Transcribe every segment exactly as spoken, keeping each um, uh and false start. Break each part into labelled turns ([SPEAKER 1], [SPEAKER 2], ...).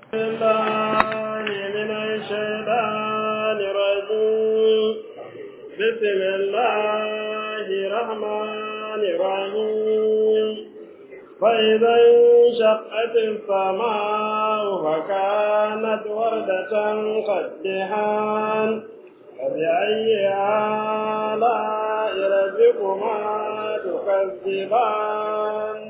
[SPEAKER 1] الله من الشيطان الرجيم بسم الله الرحمن الرحيم فإذا انشقت السماء فكانت وردة كالدهان فبأي آلاء ربكما تكذبان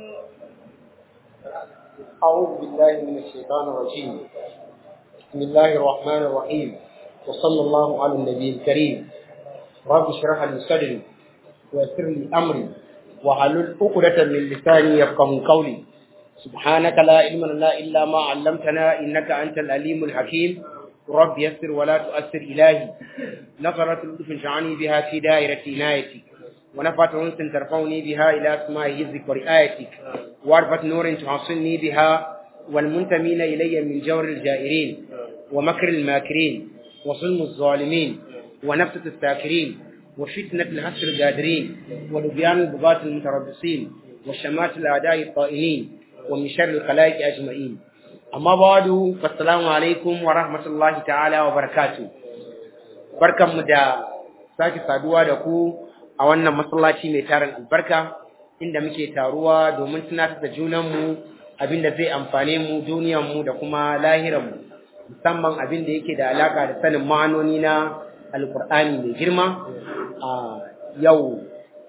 [SPEAKER 2] أعوذ بالله من الشيطان الرجيم بسم الله الرحمن الرحيم وصلى الله على النبي الكريم رب اشرح لي صدري ويسر لي أمري واحلل عقدة من لساني يفقهوا قولي سبحانك لا علم لنا إلا ما علمتنا إنك أنت العليم الحكيم رب يسر ولا تؤثر إلهي نظرة لطف جعلني بها في دائرة عنايتك ونفعت أنس ترفعني بها إلى أسماء يزك ورعايتك وعرفت نور تحصلني بها والمنتمين إلي من جور الجائرين ومكر الماكرين وظلم الظالمين ونفسة الساكرين وفتنة الحسر القادرين ولبيان البغاة المتربصين وشمات الأعداء الطائنين ومن شر الخلائق أجمعين أما بعد فالسلام عليكم ورحمة الله تعالى وبركاته بركة مدى ساكي سادوا دكو a wannan masallaci mai tarin albarka inda muke taruwa domin tunatar da junanmu abinda zai amfane mu duniyarmu da kuma lahiranmu musamman abin da yake da alaka da sanin ma'anoni na alkur'ani mai girma a yau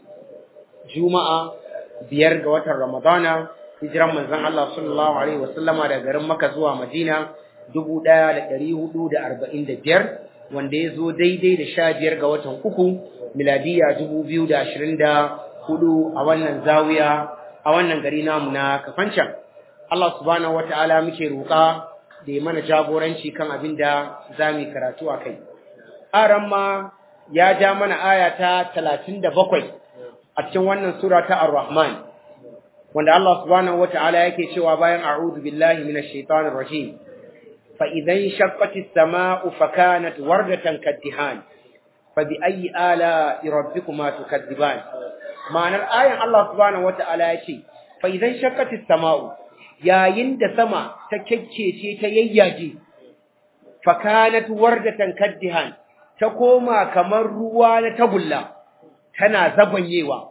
[SPEAKER 2] juma'a biyar ga watan ramadana hijiran manzon Allah sallallahu alaihi wasallama daga garin Makka zuwa Madina dubu ɗaya da ɗari hudu da arba'in da biyar wanda ya zo daidai da sha biyar ga watan uku miladiya dubu biyu da ashirin da hudu a wannan zawiya a wannan gari namu na Kafancan. Allah subhanahu wata'ala muke roƙa da ya mana jagoranci kan abin da za mu karatu a kai. Aran ma ya ja mana aya ta talatin da bakwai a cikin wannan sura ta Ar-Rahman wanda Allah subhanahu wata'ala yake cewa bayan a'udhu billahi minash shaitanir rajim fa idan shaqqatis sama'u fakanat wardatan kaddihan فبأي آلاء ربكما تكذبان معنى الآية الله سبحانه وتعالى يقول فإذا انشقت السماء يا يند سما تككيتي تيياجي فكانت وردة كالدهان تقوما كمر روان تبلا تنا زبنيوا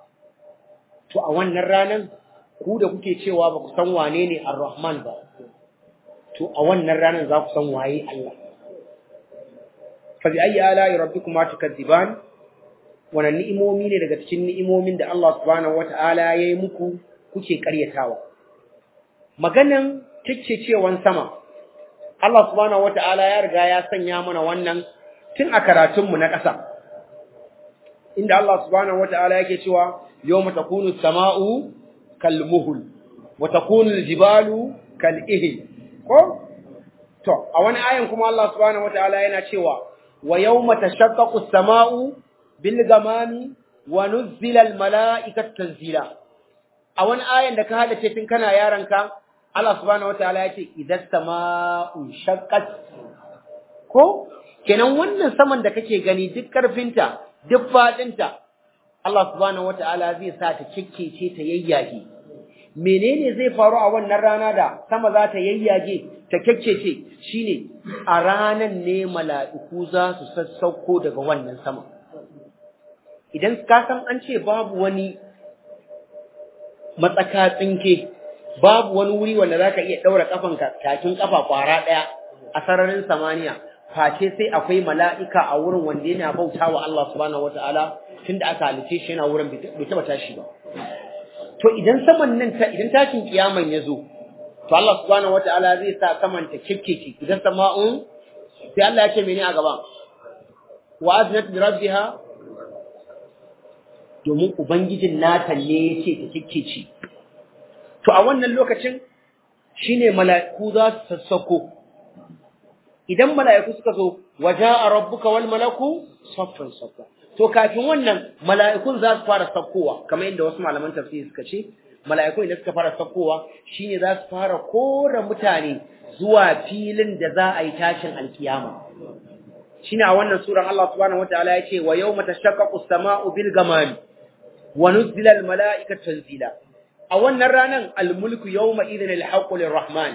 [SPEAKER 2] to a wannan ranan ku da kuke cewa ba ku san wane ne Ar-Rahman ba to a wannan ranan za ku san waye Allah فبأي آلاء ربكما تكذبان wannan ni'imomi ne daga cikin ni'imomin da Allah subhanahu wata'ala ya yi muku kuke karyatawa maganan cewan sama Allah subhanahu wata'ala ya riga ya sanya mana wannan tun a karatun mu na ƙasa inda Allah subhanahu wata'ala yake cewa yawma takunu as-sama'u kalmuhul wa takunu al-jibalu kal'ihl ko to a wani ayan kuma Allah subhanahu wata'ala yana cewa ويوم تشقق السماء بالغمام ونزل الملائكة تنزيلا أولا آية عندك هذا تتن كان يارنك الله سبحانه وتعالى يقول إذا السماء انشقت ko kenan wannan saman da kake gani duk karfinta duk fadinta Allah subhanahu wataala zai sa ta kikkece ta yayyage menene zai faru a wannan rana da sama za ta yayyage ta kikkece shine a ranan ne mala'iku za su sassauko daga wannan sama idan ka san an ce babu wani matsaka tsinke babu wani wuri wanda zaka iya daura kafanka takin kafa kwara daya a sararin samaniya face sai akwai mala'ika a wurin wanda yana bautawa Allah subhanahu wataala tunda aka halice shi yana wurin bai taba tashi ba to idan saman nan ta idan tashin kiyaman yazo to Allah subhanahu wataala zai sa saman ta kikkiki idan sama'un sai Allah ya ce mene a gaba wa aznat bi rabbiha domin ubangijin nata ne yake ta kikkici to a wannan lokacin shine mala'iku za su sassako idan mala'iku suka zo waja'a rabbuka wal malaku saffan saffa to kafin wannan mala'ikun za su fara sakkowa kamar yadda wasu malaman tafsiri suka ce mala'ikun idan suka fara sakkowa shine za su fara kora mutane zuwa filin da za a yi tashin alkiyama shine a wannan suran Allah subhanahu wataala yace wa yawma tashaqqaqu as-sama'u bil ghamam wa nuzila al mala'ikatu tanzila a wannan ranan al mulku yawma idhin al haqqu lir rahman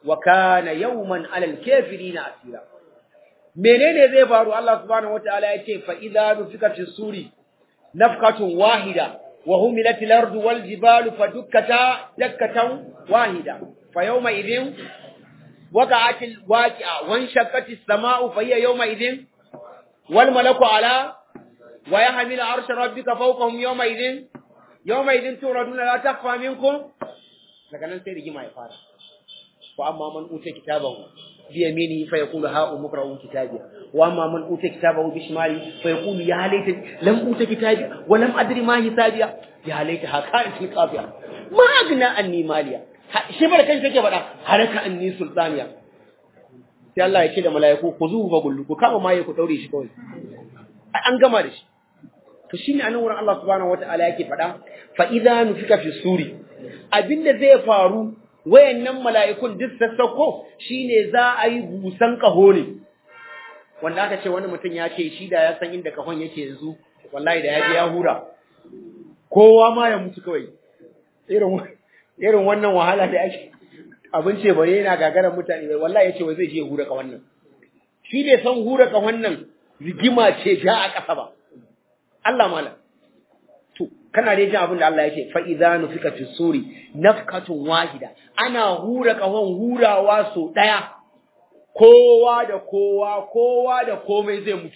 [SPEAKER 2] wa kana yawman 'alal kafirina asira. Menene zai faru? Allah subhanahu wataala ya ce fa idza nufika fi suri nafqatun wahida wa humilatil ardu wal jibalu fadukkata dakkatan wahida fa yawma idhin waqa'atil waqi'a wa inshaqqatis samaa'u fa hiya yawma idhin wal malaku ala wa yahmilu arsha rabbika fawqahum yawma idhin yawma idhin turaduna la takhfa minkum. Daga nan sai rigima ya fara. Wa amma man uta kitabahu bi yaminihi fa yaqulu ha umqra'u kitabi wa amma man uta kitabahu bi shimali fa yaqulu ya laita lam uta kitabi wa lam adri ma hisabiya ya laita ha kanat qafiya ma agna anni maliya. Shi barkan take faɗa haraka anni sultaniya. Sai Allah ya ce da mala'iku ku zuwa gullu ku kama maye ku daure shi kawai. An gama da shi. To shine anan wurin Allah subhanahu wataala yake faɗa fa idza nufika fi suri, abinda zai faru wayannan mala'ikun duk sassauko shine za a yi busan kaho ne, wanda aka ce wani mutum ya ce shi da ya san inda kahon yake yanzu wallahi da ya je ya hura kowa ma ya mutu kawai. Irin irin wannan wahala da ake abinci bare yana gagarar mutane bai, wallahi yace wai zai je hura kahon nan. Shi bai san hura kahon nan rigima ce ja a ƙasa ba. Allah malam. To, kana dai jin abin da Allah yake fa idza nufika fi suri nafkatun wahida. Ana hura kahon hurawa so daya. Kowa da kowa, kowa da komai zai mutu.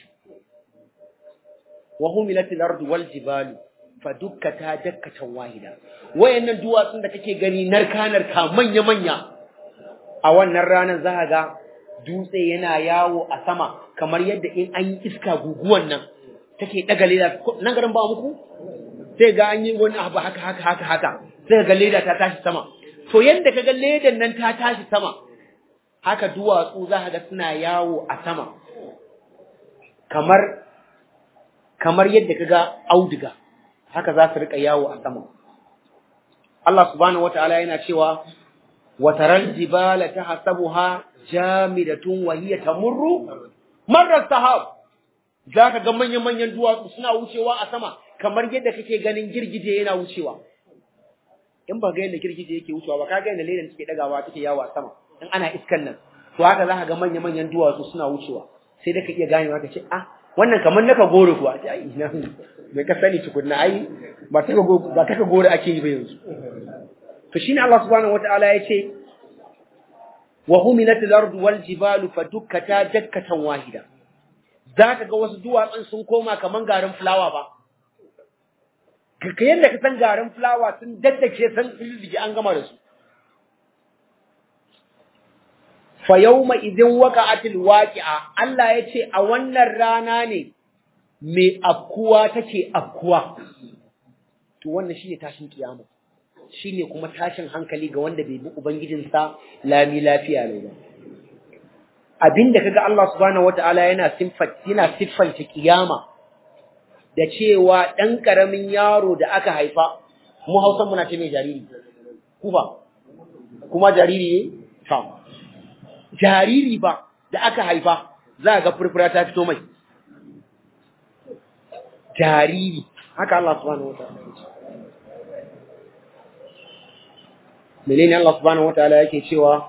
[SPEAKER 2] Wa humilatil ardu wal jibalu fadukkata dakkatan wahida. Wayannan duwatsun da kake gani narka narka manya manya. A wannan ranar za ka ga dutse yana yawo a sama kamar yadda in an yi iska guguwan nan take daga leda nan garin ba muku sai ga an yi wani abu haka haka haka haka sai ga leda ta tashi sama. To yanda kaga ledan nan ta tashi sama haka duwatsu za ka ga suna yawo a sama kamar kamar yadda kaga auduga haka za su rika yawo a sama. Allah subhanahu wataala yana cewa wa taral jibala tahsabuha jamidatun wa hiya tamurru marra sahab. Zaka ga manyan manyan duwatsu suna wucewa a sama kamar yadda kake ganin girgije yana wucewa. In ba ga yadda girgije yake wucewa ba ka ga yadda ledan take dagawa take yawo a sama in ana iskan nan, to haka zaka ga manyan manyan duwatsu suna wucewa sai da ka iya ganewa ka ce ah wannan kamar naka gore kuwa ai ina bai ka sani tukunna ai ba ta ba ta gore ake yi ba yanzu. To shine Allah subhanahu wataala ya ce wa humilatil ardu wal jibalu fadukkata dakkatan wahida. Zaka ga wasu duwatsun sun koma kaman garin fulawa ba. Ka yanda ka san garin fulawa sun daddake san ildige an gama da su. Fa yawma idin waqa'atil waqi'a. Allah ya ce a wannan rana ne mai afkuwa take afkuwa. To wannan shine tashin kiyama. Shine kuma tashin hankali ga wanda bai bi ubangijinsa lami lafiya ne ba. Abinda kaga Allah subhanahu wataala yana siffat yana siffanta kiyama da cewa dan karamin yaro da aka haifa, mu Hausan muna ce mai jariri kufa kuma jariri ne ta jariri ba da aka haifa za ga furfura ta fito mai jariri, haka Allah subhanahu wataala ya ce. Menene Allah subhanahu wataala yake cewa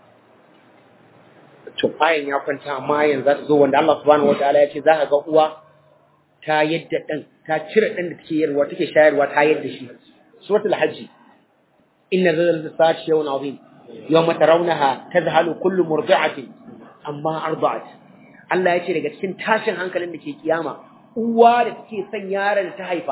[SPEAKER 2] to ayin ya kwanta amma yanzu za ta zo wanda Allah subhanahu wataala ya ce za ka ga uwa ta yadda dan ta cire dan da take yarwa take shayarwa ta yadda shi. Suratul Hajj inna zalzalatas sa'ati yawmun 'azim yawma tarawnaha tadhhalu kullu murdi'atin amma arda'at. Allah ya ce daga cikin tashin hankalin da ke kiyama uwa da take son yaron da ta haifa.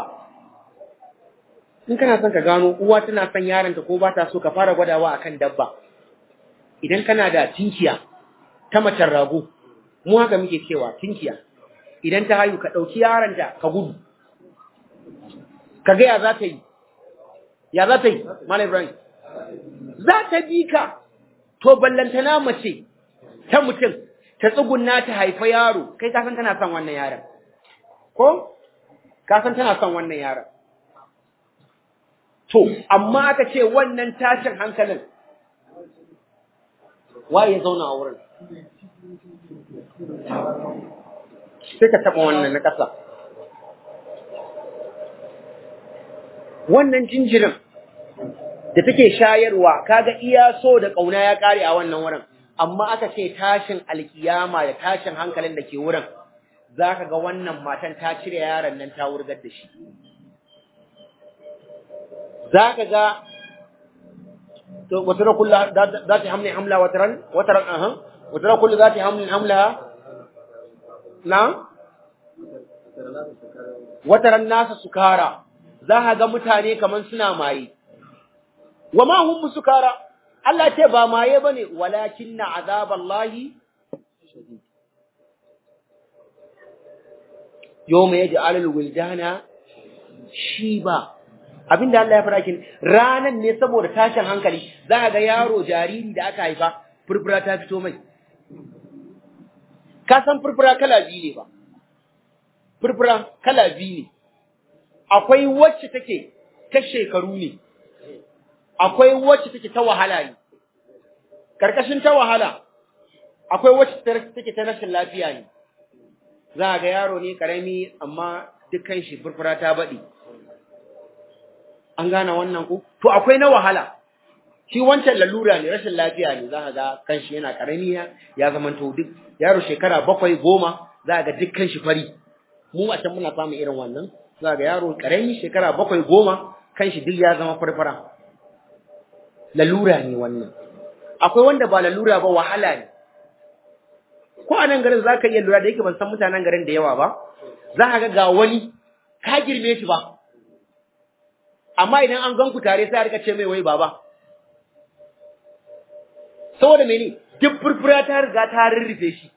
[SPEAKER 2] In kana son ka gano uwa tana son yaron ta ko ba ta so, ka fara gwadawa akan dabba. Idan kana da tinkiya ta macen rago, mu haka muke cewa tinkiya, idan ta haihu ka ɗauki yaronta ka gudu, ka ga ya za ta yi, ya za ta yi, Malam Ibrahim, za ta bi ka, to ballantana mace ta mutum ta tsugunna ta haifa yaro, kai ka san tana son wannan yaron, ko? Ka san tana son wannan yaron. To, amma aka ce wannan tashin hankalin, waye ya zauna a wurin? Sai ka taɓa wannan na ƙasa. Wannan jinjirin da take shayarwa kaga iya so da kauna ya kare a wannan wurin, amma aka ce tashin alkiyama da tashin hankalin da ke wurin, zaka ga wannan matan ta cire yaron nan ta wurgar da shi. Zaka ga to wata kullu zati hamli hamla wataran wataran aha wata kullu zati hamli hamla na wataran nasa sukara, za ka ga mutane kaman suna maye. Wa ma hum sukara, Allah ce ba maye bane, walakinna azaballahi shadid. Yawma yaj'alul wildana shiba, abinda Allah ya fara kin ranan ne saboda tashin hankali, za ka ga yaro jariri da aka haifa furfura ta fito mai. Ka san furfura kala biyu ne ba, furfura kala biyu ne, akwai wacce take ta shekaru ne, akwai wacce take ta wahala ne. Karkashin ta wahala akwai wacce take ta rashin lafiya ne. Za ga yaro ne karami amma dukkan shi furfura ta baɗi. An gane wannan ku? To akwai na wahala, shi wancan lalura ne, rashin lafiya ne, za ka ga kanshi yana karami ya zamanto duk yaro shekara bakwai goma, za ga dukkan shi fari. Mu a can muna samun irin wannan, za ga yaro karami shekara bakwai goma kanshi duk ya zama farfara. Lalura ne wannan. Akwai wanda ba lalura ba, wahala ne. Ko a nan garin za ka iya lura, da yake ban san mutanen garin da yawa ba, za ka ga ga wani ka girme shi ba, amma idan an gan ku tare sai a rika ce mai wai baba. Saboda mene? Duk furfura ta riga ta rurrufe shi.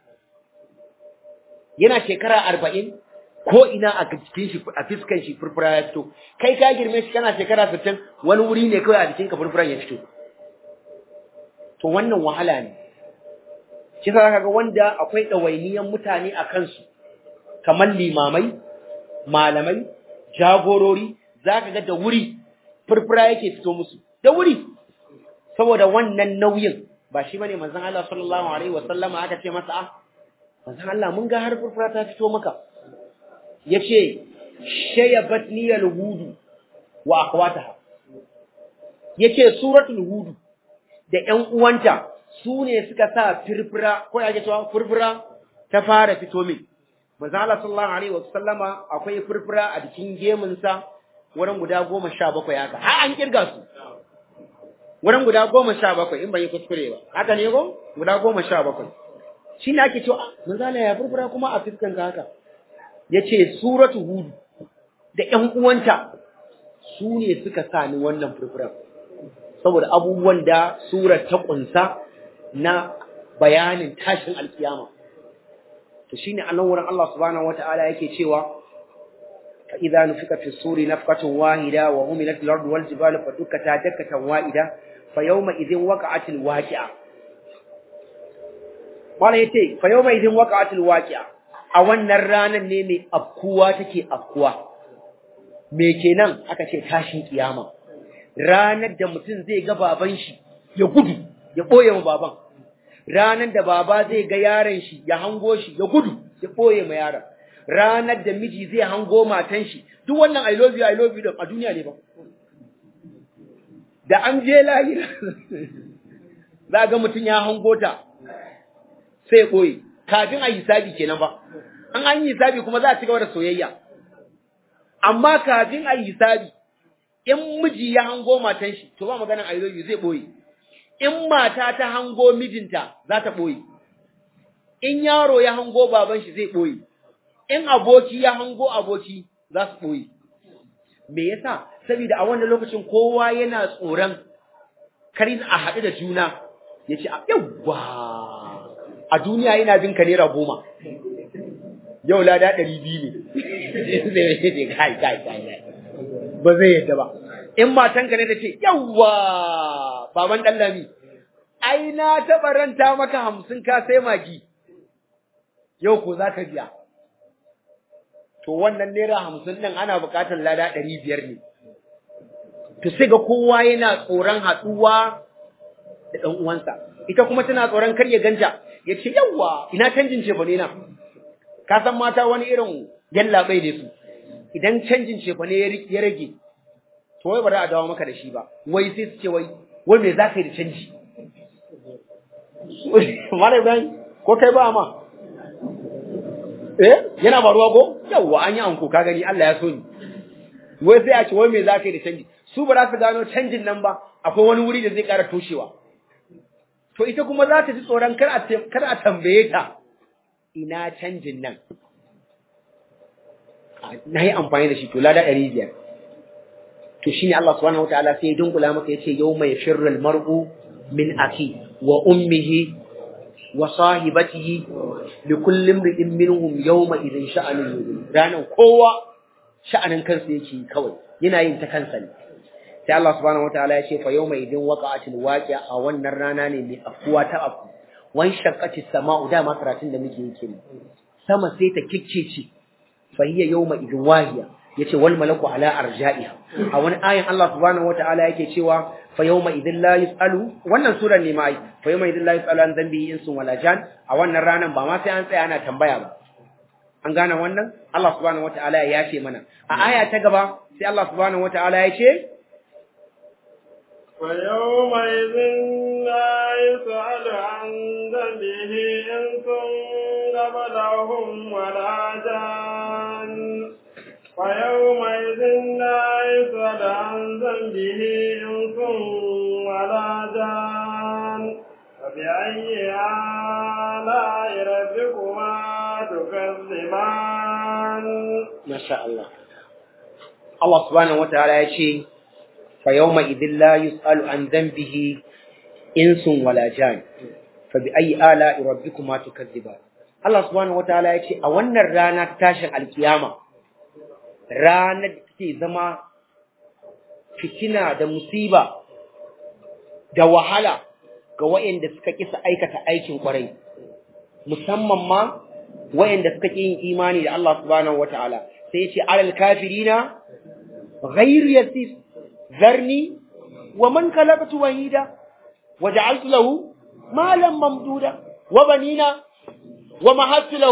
[SPEAKER 2] Yana shekara arba'in, ko ina a jikin shi, a fiskan shi furfura ya fito. Kai ka girme shi kana shekara sittin, wani wuri ne kawai a jikinka furfuran ya fito. To wannan wahala ne. Shi sa zaka ga wanda akwai ɗawainiyan mutane a kansu, kamar limamai, malamai, jagorori, zaka ga da wuri furfura yake fito musu. Da wuri. Saboda wannan nauyin, ba shi bane manzon Allah sallallahu alaihi wasallama aka ce masa, ah manzon Allah mun ga har furfura ta fito maka. Yace shayabatni al-hudu wa akhwataha. Yace suratul hudu da ƴan uwanta su ne suka sa furfura, ko yake cewa furfura ta fara fito min. Manzon Allah sallallahu alaihi wasallama akwai furfura a cikin gemun sa wurin guda goma sha bakwai haka. Har an kirga su. Wurin guda goma sha bakwai in ban yi kuskure ba. Haka ne ko? Guda goma sha bakwai. Shi ne ake cewa, manzala ya furfura kuma a fiskan ka haka. Ya ce, suratu hudu da ‘yan uwanta su ne suka sa ni wannan furfuran. Saboda abubuwan da surar ta ƙunsa na bayanin tashin alkiyama. To shi ne a nan wurin Allah subhanahu wa ta'ala yake cewa, فإذا نفخ في الصور نفخة واحدة وهملت الأرض والجبال فدكتا دكة واحدة فيومئذ وقعت الواقعة. Wala yace fa yawma idin waqa'atil waqi'a, a wannan ranar ne mai afkuwa take afkuwa. Me kenan aka ce tashin kiyama. Ranar da mutum zai ga baban shi ya gudu ya boye ma baban. Ranar da baba zai ga yaron shi ya hango shi ya gudu ya boye ma yaron. Ranar da miji zai hango matan shi, duk wannan I love you I love you da a duniya ne ba. Da an je lahira za ga mutum ya hango ta sai koyi kafin a yi hisabi kenan ba. An an yi hisabi kuma za a ci gaba da soyayya. Amma kafin a yi hisabi, in miji ya hango matan shi, to ba maganan I love you zai boye. In mata ta hango mijinta za ta boye. In yaro ya hango baban shi zai boye. In aboki ya hango aboki za su boye. Me yasa? Saboda a wannan lokacin kowa yana tsoron kar a haɗu da juna ya ce yawwa a duniya yana bin ka naira goma. Yau lada ɗari biyu ne. Kai, kai, kai. Ba zai yadda ba. In matanka ne ta ce, yawwa, baban ɗallami, ai na taɓa ranta maka hamsin ka sai magi. Yau ko za ka biya. To wannan naira hamsin ɗin ana buƙatar lada ɗari biyar ne. To sai ga kowa yana tsoron haɗuwa da ɗan uwansa. Ita kuma tana tsoron kar ya ganta. Ya ce, yawwa, ina canjin cefane na. Ka san mata wani irin yallaɓai ne su. Idan canjin cefane ya rage, to wai ba za a dawo maka da shi ba, wai sai su ce wai wai me za ka yi da canji Malam Ibrahim ko kai ba ma eh yana faruwa ko yawa an yi anko ka gani Allah ya so ni wai sai a ce wai me za ka yi da canji, su ba za su gano canjin nan ba akwai wani wuri da zai ƙara toshewa. To ita kuma za ta ji tsoron kar a kar a tambaye ta ina canjin nan, na yi amfani da shi to lada ɗari biyar. To shine Allah subhanahu wataala sai ya dunkula maka yace yawma yafirru mar'u min aki wa ummihi wa sahibatihi li kulli imrin minhum yawma idhin sha'anun yudin. Ranan kowa sha'anin kansa yake kawai yana yin ta kansa ne. Sai Allah subhanahu wataala ya ce fa yawma idin waqa'atil waqi'a, a wannan rana ne mai afkuwa ta afku. Wan shaqqatis sama'u, da ma karatun da muke yake ne, sama sai ta kikkece, fa hiya yawma idin wahiya, yace wal malaku ala arja'iha. A wani ayin Allah subhanahu wataala yake cewa fa yawma idin la yusalu, wannan surar ne ma ai, fa yawma idin la yusalu an dhanbi insun wala jan. A wannan ranan ba ma sai an tsaya ana tambaya ba. An gane wannan? Allah subhanahu wataala ya yace mana. A aya ta gaba sai Allah subhanahu wataala ya ce
[SPEAKER 1] ويومئذ لا يسأل عن ذنبه إنس قبلهم ولا جان ويومئذ لا يسأل عن ذنبه إنس ولا جان فبأي آلاء ربكما تكذبان.
[SPEAKER 2] ما شاء الله. الله سبحانه وتعالى يقول فيومئذ لا يسأل عن ذنبه إنس ولا جان فبأي آلاء ربكما تكذبان. Allah subhanahu wataala ya ce a wannan rana tashin alkiyama, ranar da take zama fitina da musiba da wahala ga waɗanda suka kisa aikata aikin kwarai, musamman ma waɗanda suka ƙi yin imani da Allah subhanahu wataala. Sai ya ce alal kafirina ghayr yasir ذرني ومن خلقت وحيدا وجعلت له مالا ممدودا وبنينا ومهدت له.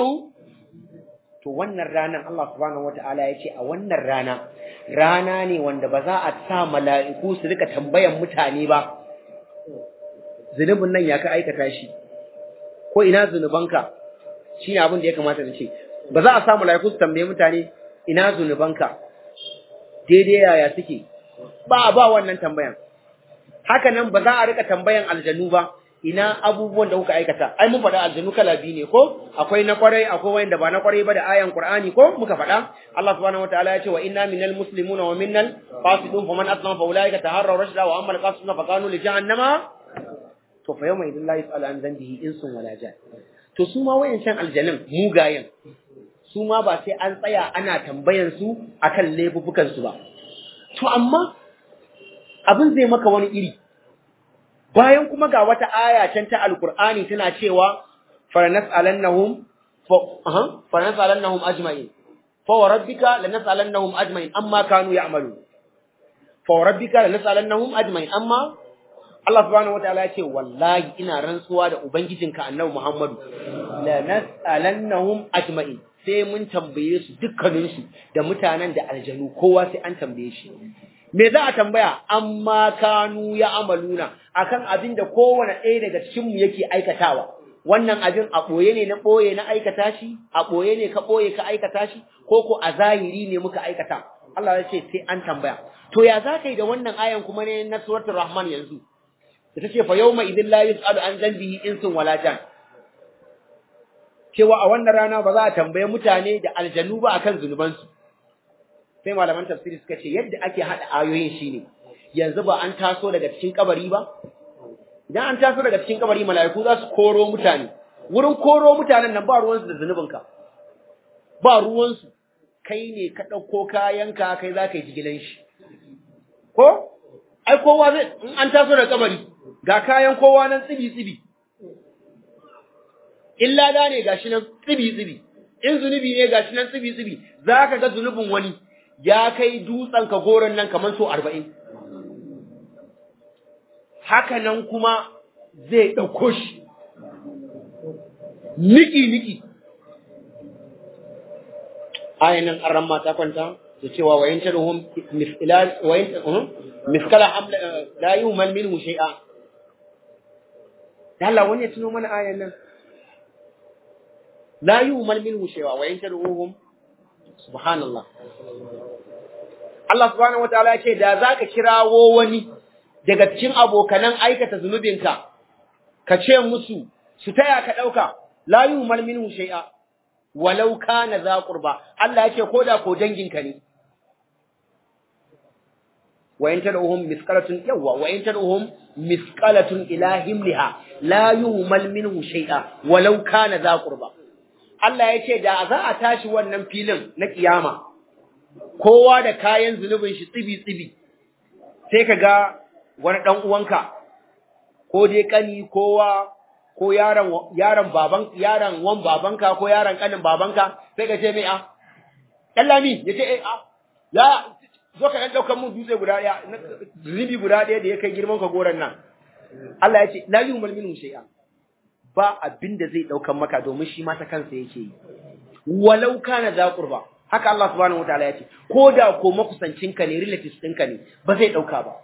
[SPEAKER 2] to wannan ranar Allah subhanahu wataala ya ce a wannan rana rana ne wanda ba za a sa mala'iku su rika tambayan mutane ba zunubin nan ya ka aikata shi ko ina zunubanka, shine abin da ya kamata na ce. Ba za a sa mala'iku su tambaye mutane ina zunubanka daidai yaya suke, ba ba wannan tambayan. Haka nan ba za a rika tambayan aljanu ba ina abubuwan da kuka aikata. Ai mun faɗa aljanu kala biyu ne ko, akwai na kwarai akwai wanda ba na kwarai ba da ayan Qur'ani ko muka faɗa. Allah subhanahu wataala ya ce wa inna minal muslimuna wa minnal qasidun faman aslama fa ulaika taharraw rashda wa amma al-qasiduna fa kanu li jahannama. To fa yawma idin la yus'alu an dhanbihi insun wala jan. To su ma wayancan aljanan mugayen su ma ba sai an tsaya ana tambayan su akan laifukan su ba. To amma abin zai maka wani iri, bayan kuma ga wata aya can ta alkur'ani tana cewa falanas'alannahum fa falanas'alannahum ajma'in fa wa rabbika lanas'alannahum ajma'in amma kanu ya'malu fa wa rabbika lanas'alannahum ajma'in amma Allah subhanahu wataala ya ce wallahi ina rantsuwa da ubangijinka annabi Muhammadu lanas'alannahum ajma'in, sai mun tambaye su dukkaninsu da mutanen da aljanu kowa sai an tambaye shi. Me za a tambaya? Amma kanu ya amaluna, akan abin da kowane ɗaya daga cikin mu yake aikatawa. Wannan abin a ɓoye ne na ɓoye na aikata shi, a ɓoye ne ka ɓoye ka aikata shi, ko ko a zahiri ne muka aikata. Allah ya ce sai an tambaya. To ya za ka yi da wannan ayan kuma ne na suratul Rahman yanzu? Da ta ce fa yawma idin la yus'alu an dhanbihi insun wala jan. Cewa a wannan rana ba za a tambaye mutane da aljanu ba akan zunubansu. Sai malaman tafsiri suka ce yadda ake hada ayoyin shine, yanzu ba an taso daga cikin kabari ba? Idan an taso daga cikin kabari mala'iku za su koro mutane. Wurin koro mutanen nan ba ruwansu da zunubinka. Ba ruwansu. Kai ne ka ɗauko kayanka kai za ka yi jigilan shi. Ko? Ai kowa zai in an taso daga kabari ga kayan kowa nan tsibi-tsibi. In lada ne gashi nan tsibi-tsibi, in zunubi ne gashi nan tsibi-tsibi, za ka ga zunubin wani ya kai dutsen ka goron nan kamar so arba'in. Haka nan kuma zai ɗauko shi, niki-niki. Ayanan an ramma ta kwanta, da cewa wa in tadhum mithqala wa in mithqala hamla la yumal minhu shay'a. Allah wani ya tuno mana ayan nan. La yumal minhu shay'a wa in tadhum subhanallah. Allah subhanahu wataala ya ce da zaka kirawo wani daga cikin abokanan aikata zunubinka ka ce musu su taya ka dauka la yumal minhu shay'a walau kana za qurba. Allah ya ce koda ko danginka ne. wa in tad'uhum misqalatun yawa wa in tad'uhum misqalatun ila himliha la yumal minhu shay'a walau kana za qurba. Allah ya ce da za a tashi wannan filin na kiyama kowa da kayan zunubin shi tsibi tsibi sai kaga wani dan uwanka ko dai kani kowa ko yaron yaron baban yaron wan babanka ko yaron kanin babanka sai ka ce mai a kallami yace eh a ya zo ka dan daukar mun dutse guda daya zunubi guda daya da ya kai girman ka goran nan. Allah ya ce la yumal minhu shay'a ba abinda zai daukar maka domin shi ma ta kansa yake yi walau kana za qurba. Haka Allah subhanahu wataala ya ce ko da ko makusancinka ne relatives ɗinka ne ba zai dauka ba.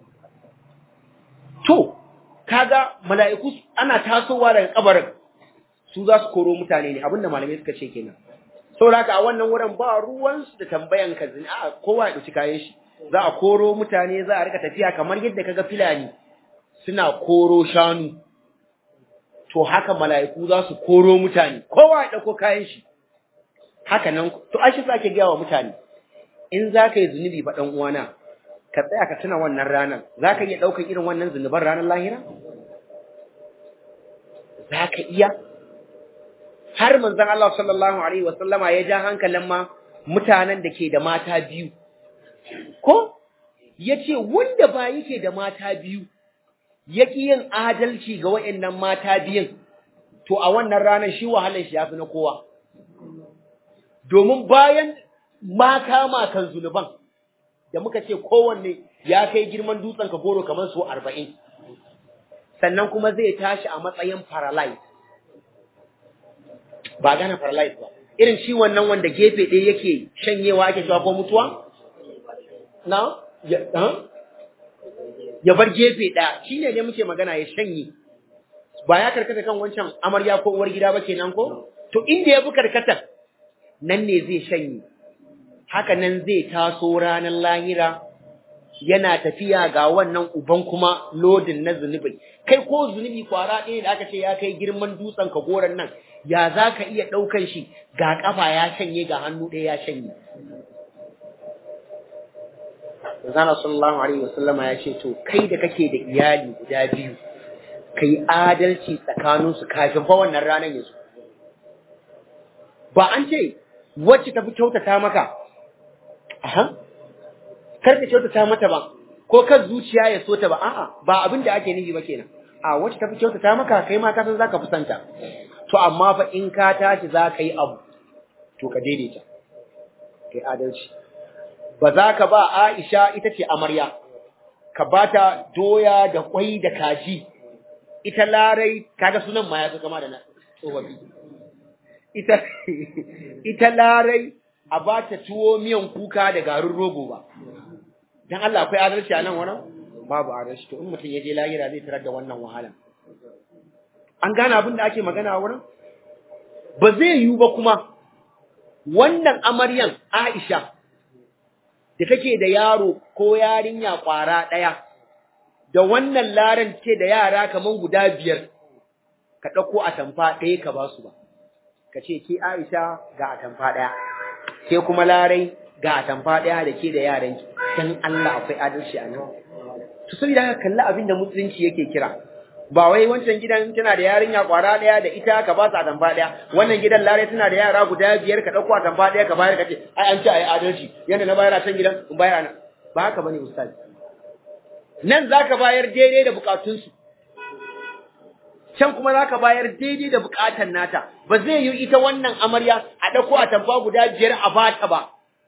[SPEAKER 2] To kaga mala'iku ana tasowa daga kabarin su za su koro mutane ne abinda malamai suka ce kenan. Saboda haka a wannan wurin ba ruwan su da tambayan ka zina a kowa ya dauki kayan shi za a koro mutane za a rika tafiya kamar yadda kaga filani suna koro shanu to haka mala'iku za su koro mutane kowa ya dauko kayan shi haka nan to ashi sake ga wa mutane in zaka yi zunubi ba dan uwana ka tsaya ka tuna wannan ranar zaka iya daukar irin wannan zunuban ranar lahira zaka iya har manzon Allah sallallahu alaihi wasallama ya ja hankalin ma mutanen da ke da mata biyu ko yace wanda ba yake da mata biyu yaki yin adalci ga wayannan mata biyun to a wannan ranar shi wahalar shi yafi na kowa domin bayan mata makan zunuban da muka ce kowanne ya kai girman dutsen ka goro kamar su arba'in sannan kuma zai tashi a matsayin paralyzed ba gane paralyzed ba irin shi wannan wanda gefe ɗaya yake shanyewa ake cewa ko mutuwa na ya ya bar gefe ɗaya shine ne muke magana ya shanye ba ya karkata kan wancan amarya ko uwar gida ba kenan ko to inda ya bi karkatar nan ne zai shanye haka nan zai taso ranar lahira yana tafiya ga wannan uban kuma lodin na zunubi kai ko zunubi kwara ɗaya da aka ce ya kai girman dutsen ka goran nan ya za ka iya ɗaukan shi ga ƙafa ya shanye ga hannu ɗaya ya shanye. Zana sallallahu alaihi wasallama ya ce to kai da kake da iyali guda biyu kai adalci tsakaninsu kafin fa wannan ranar ya zo. Ba an ce wacce tafi kyautata maka aha kar ka kyautata mata ba ko kar zuciya ya so ta ba a'a ba abin da ake nufi ba kenan a wacce tafi kyautata maka kai ma ka san zaka fusanta to amma fa in ka tashi zaka yi abu to ka daidaita kai adalci ba za ka ba Aisha ita ce amarya ka bata doya da kwai da kaji ita Larai kaga sunan ma ya so kama da na tsofaffi ita ita Larai a bata tuwo miyan kuka da garin rogo ba dan Allah akwai adalci a nan wannan babu adalci to in mutum ya je lahira zai tarar da wannan wahala an gane abin da ake magana a wurin ba zai yiwu ba kuma wannan amaryan Aisha da take da yaro ko yarinya kwara daya da wannan Laran ce da yara kaman guda biyar ka dauko atamfa ɗaya ka ba su ba ka ce ki Aisha ga atamfa ɗaya ke kuma Larai ga atamfa ɗaya da ke da yaranki dan Allah akwai adalci a nan to saboda haka kalli abin da musulunci yake kira ba wai wancan gidan tana da yarinya kwara ɗaya da ita ka ba su atamfa ɗaya wannan gidan Larai tana da yara guda biyar ka dauko atamfa ɗaya ka bayar ka ce ai an ce ai adalci yanda na bayar a can gidan in bayar nan ba haka bane ustaz nan zaka bayar daidai da bukatunsu can kuma zaka bayar daidai da bukatan nata ba zai yi ita wannan amarya a dauko atamfa guda biyar a bata ba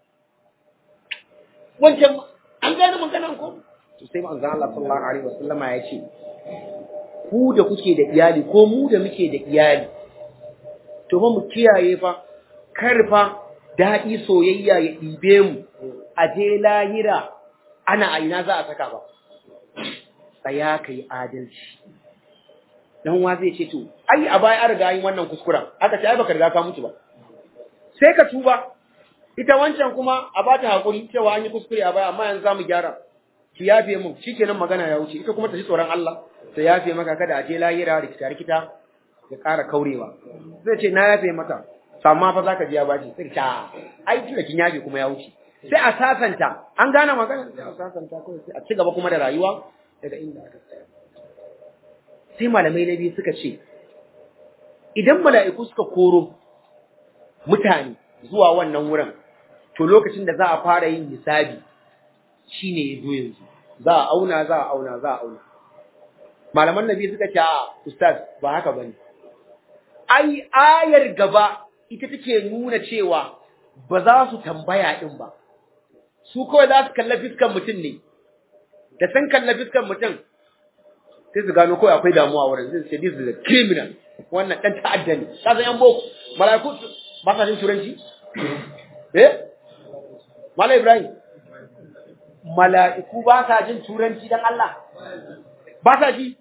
[SPEAKER 2] wancan an gane maganan ko to sai manzon Allah sallallahu alaihi wasallama ya ce ku da kuke da iyali ko mu da muke da iyali to ba mu kiyaye fa kar fa daɗi soyayya ya ɗibe mu a je lahira ana a ina za a saka ba. Tsaya ka yi adalci. Dan wa zai ce to, ai a baya an riga yin wannan kuskuren, aka ce ai baka riga ka mutu ba. Sai ka tuba, ita wancan kuma a ba ta haƙuri cewa an yi kuskure a baya amma yanzu za mu gyara. Ki yafe mun, shikenan magana ya wuce, ita kuma ta ji tsoron Allah, ta yafe maka kada a je lahira rikita rikita ya ƙara kaurewa. Zai ce na yafe mata, amma fa za ka ji ya baci, sai ta ai tunda kin yafe kuma ya wuce. Sai a sasanta, an gane magana sai a sasanta kawai sai a ci gaba kuma da rayuwa daga inda aka tsaya. Sai malamai na biyu suka ce, idan mala'iku suka koro mutane zuwa wannan wurin, to lokacin da za a fara yin hisabi shi ne ya zo yanzu, za a auna, za a auna, za a auna. Malaman na biyu suka ce, a ustaz ba haka ba ne. Ai, ayar gaba ita take nuna cewa ba za su tambaya ɗin ba, su kawai za su kalla fiskan mutum ne, da san kalla fiskan mutum, sai su gano kawai akwai damuwa wurin zai ce this is a criminal wannan dan ta'adda ne ka san yan boko malaiku ba sa jin turanci eh malai Ibrahim malaiku ba sa jin turanci dan Allah ba sa ji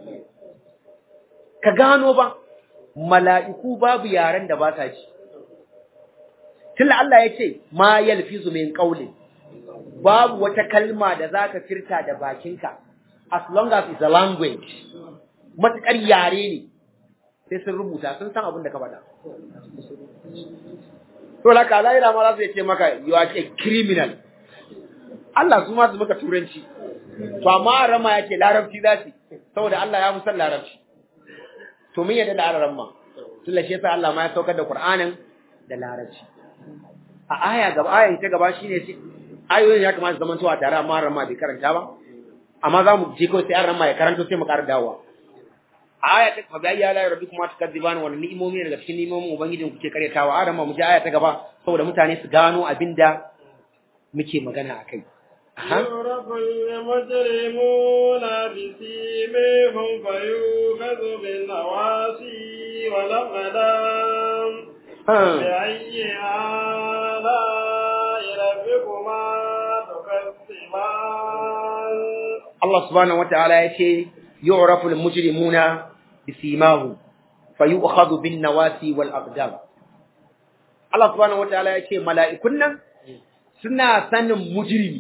[SPEAKER 2] ka gano ba malaiku babu yaran da ba sa ji tilla Allah ya ce ma yalfizu min qawli babu wata kalma da zaka firta da bakinka as long as it's a language, matuƙar yare ne, sai sun rubuta, sun san abin da ka faɗa. To, la ka zai dama za su ce maka, you are a criminal. Allah su ma su maka turanci. To, amma rama yake larabci za su, saboda Allah ya musan larabci. To, mun yadda da ara ramma. Tunda shi yasa Allah ma ya saukar da Qur'anin da larabci. A aya gaba, ayan ta gaba shine ayoyin ya kamata zaman tuwa tare amma ramma bai karanta ba. Amma za mu je kawai sai an rama ya karanto sai mu ƙara dawowa. A aya ta fa bayya la rabbi kuma tukadiban wa ni'imomi daga cikin ni'imomin ubangijin kuke karyatawa. A rama mu je aya ta gaba saboda mutane su gano abinda muke magana akai. Aha.
[SPEAKER 1] Rabbul mujrimuna bi simihum fayukhadhu bin nawasi wal aqdam. Bi ayyi ala rabbikuma tukazziban.
[SPEAKER 2] Allah subhanahu wataala yace yu'rafu al-mujrimuna bisimahum fayu'khadhu bin nawasi wal aqdam. Allah subhanahu wataala yace mala'ikun nan suna sanin mujrimi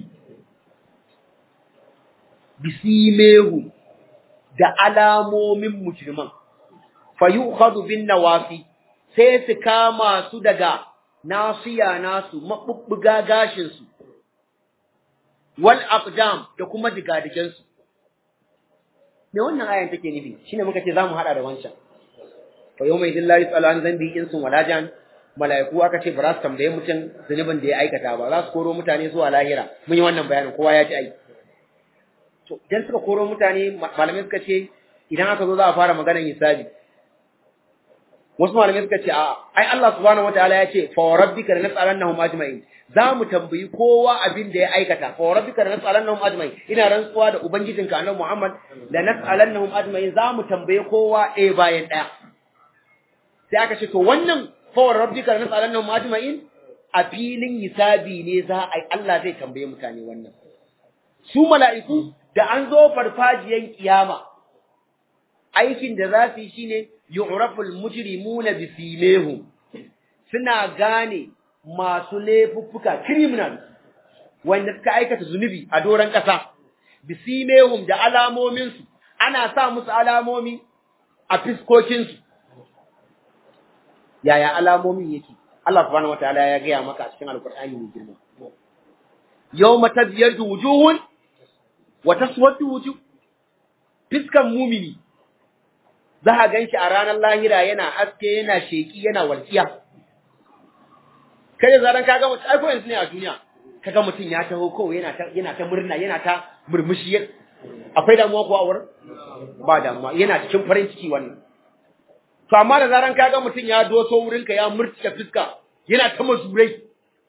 [SPEAKER 2] bisimahum da alamomin mujriman fayu'khadhu bin nawasi sai su kama su daga nasiya nasu mabubbuga gashin su wal aqdam da kuma digadigen su me wannan ayan take nufi shine muka ce zamu hada da wancan fa yawma idillahi ta'ala an zambi insun wala jan malaiku aka ce ba za su tambaye mutum zunubin da ya aikata ba za su koro mutane zuwa lahira mun yi wannan bayanin kowa ya ji ai to dan suka koro mutane malamai suka ce idan aka zo za a fara maganar hisabi wasu malamai suka ce a ai Allah subhanahu wataala ya ce fa rabbika lanas'alannahum ajma'in za mu tambayi kowa abin da ya aikata fa rabbika lanas'alannahum ajma'in ina rantsuwa da ubangijinka annabi Muhammad lanas'alannahum ajma'in za mu tambaye kowa ɗaya bayan ɗaya sai aka ce to wannan fa rabbika lanas'alannahum ajma'in a filin hisabi ne za a Allah zai tambaye mutane wannan su mala'iku da an zo farfajiyan kiyama aikin da za su yi shine yu'raful mujrimuna bisimihum suna gane masu laifuffuka criminal wanda suka aikata zunubi a doran kasa bisimihum da alamomin su ana sa musu alamomi a fiskokin su yaya alamomin yake Allah subhanahu wataala ya ga maka a cikin alqur'ani mai girma yawma tabyadu wujuhun wa taswadu wujuh fiskan mumini za a gan shi a ranar lahira yana haske yana sheki yana walƙiya kai da zaran kaga mutum ai ko yanzu ne a duniya kaga mutum ya taho ko yana ta yana ta murna yana ta murmushi akwai damuwa ko a wurin ba damuwa yana cikin farin ciki wannan to amma da zaran kaga mutum ya doso wurin ka ya murtuka fuska yana ta mazurai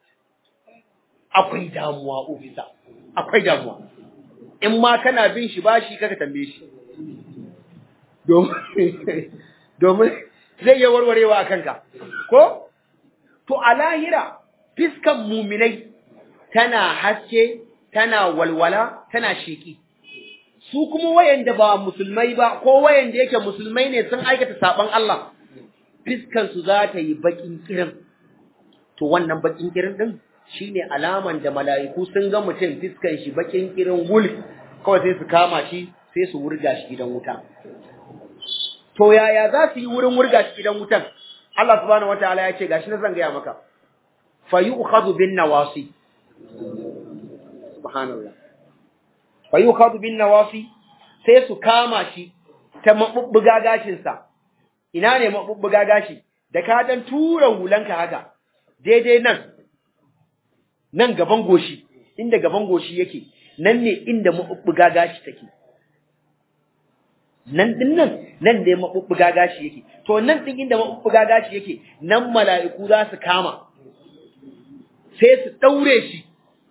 [SPEAKER 2] akwai damuwa ofisa akwai damuwa in ma kana bin shi bashi kaga tambaye shi domin zai yi warwarewa a kanka ko to a lahira fiskan muminai tana haske, tana walwala, tana sheki. Su kuma wayanda ba musulmai ba, ko wayanda yake musulmai ne sun aikata saban Allah, fiskan su za ta yi bakin kirin. To wannan bakin kirin din shine alaman da mala'iku sun ga mutum fiskan shi bakin kirin wul, kawai sai su kama shi, sai su wurga shi gidan wuta. To yaya za su yi wurin wurga shi gidan wutan? Allah subhanahu wataala ya ce gashi na zan gaya maka. Fa yu'khadhu bin nawasi. Subhanallah. Fa yu'khadhu bin nawasi, sai su kama shi ta mabubbuga gashin sa. Ina ne mabubbuga gashi? Da ka dan tura hulanka haka. Daidai nan. Nan gaban goshi, inda gaban goshi yake, nan ne inda mabubbuga gashi take. Nan din nan, nan ne mabubbuga gashi yake. To nan din inda mabubbuga gashi yake, nan mala'iku za su kama. Sai su daure shi.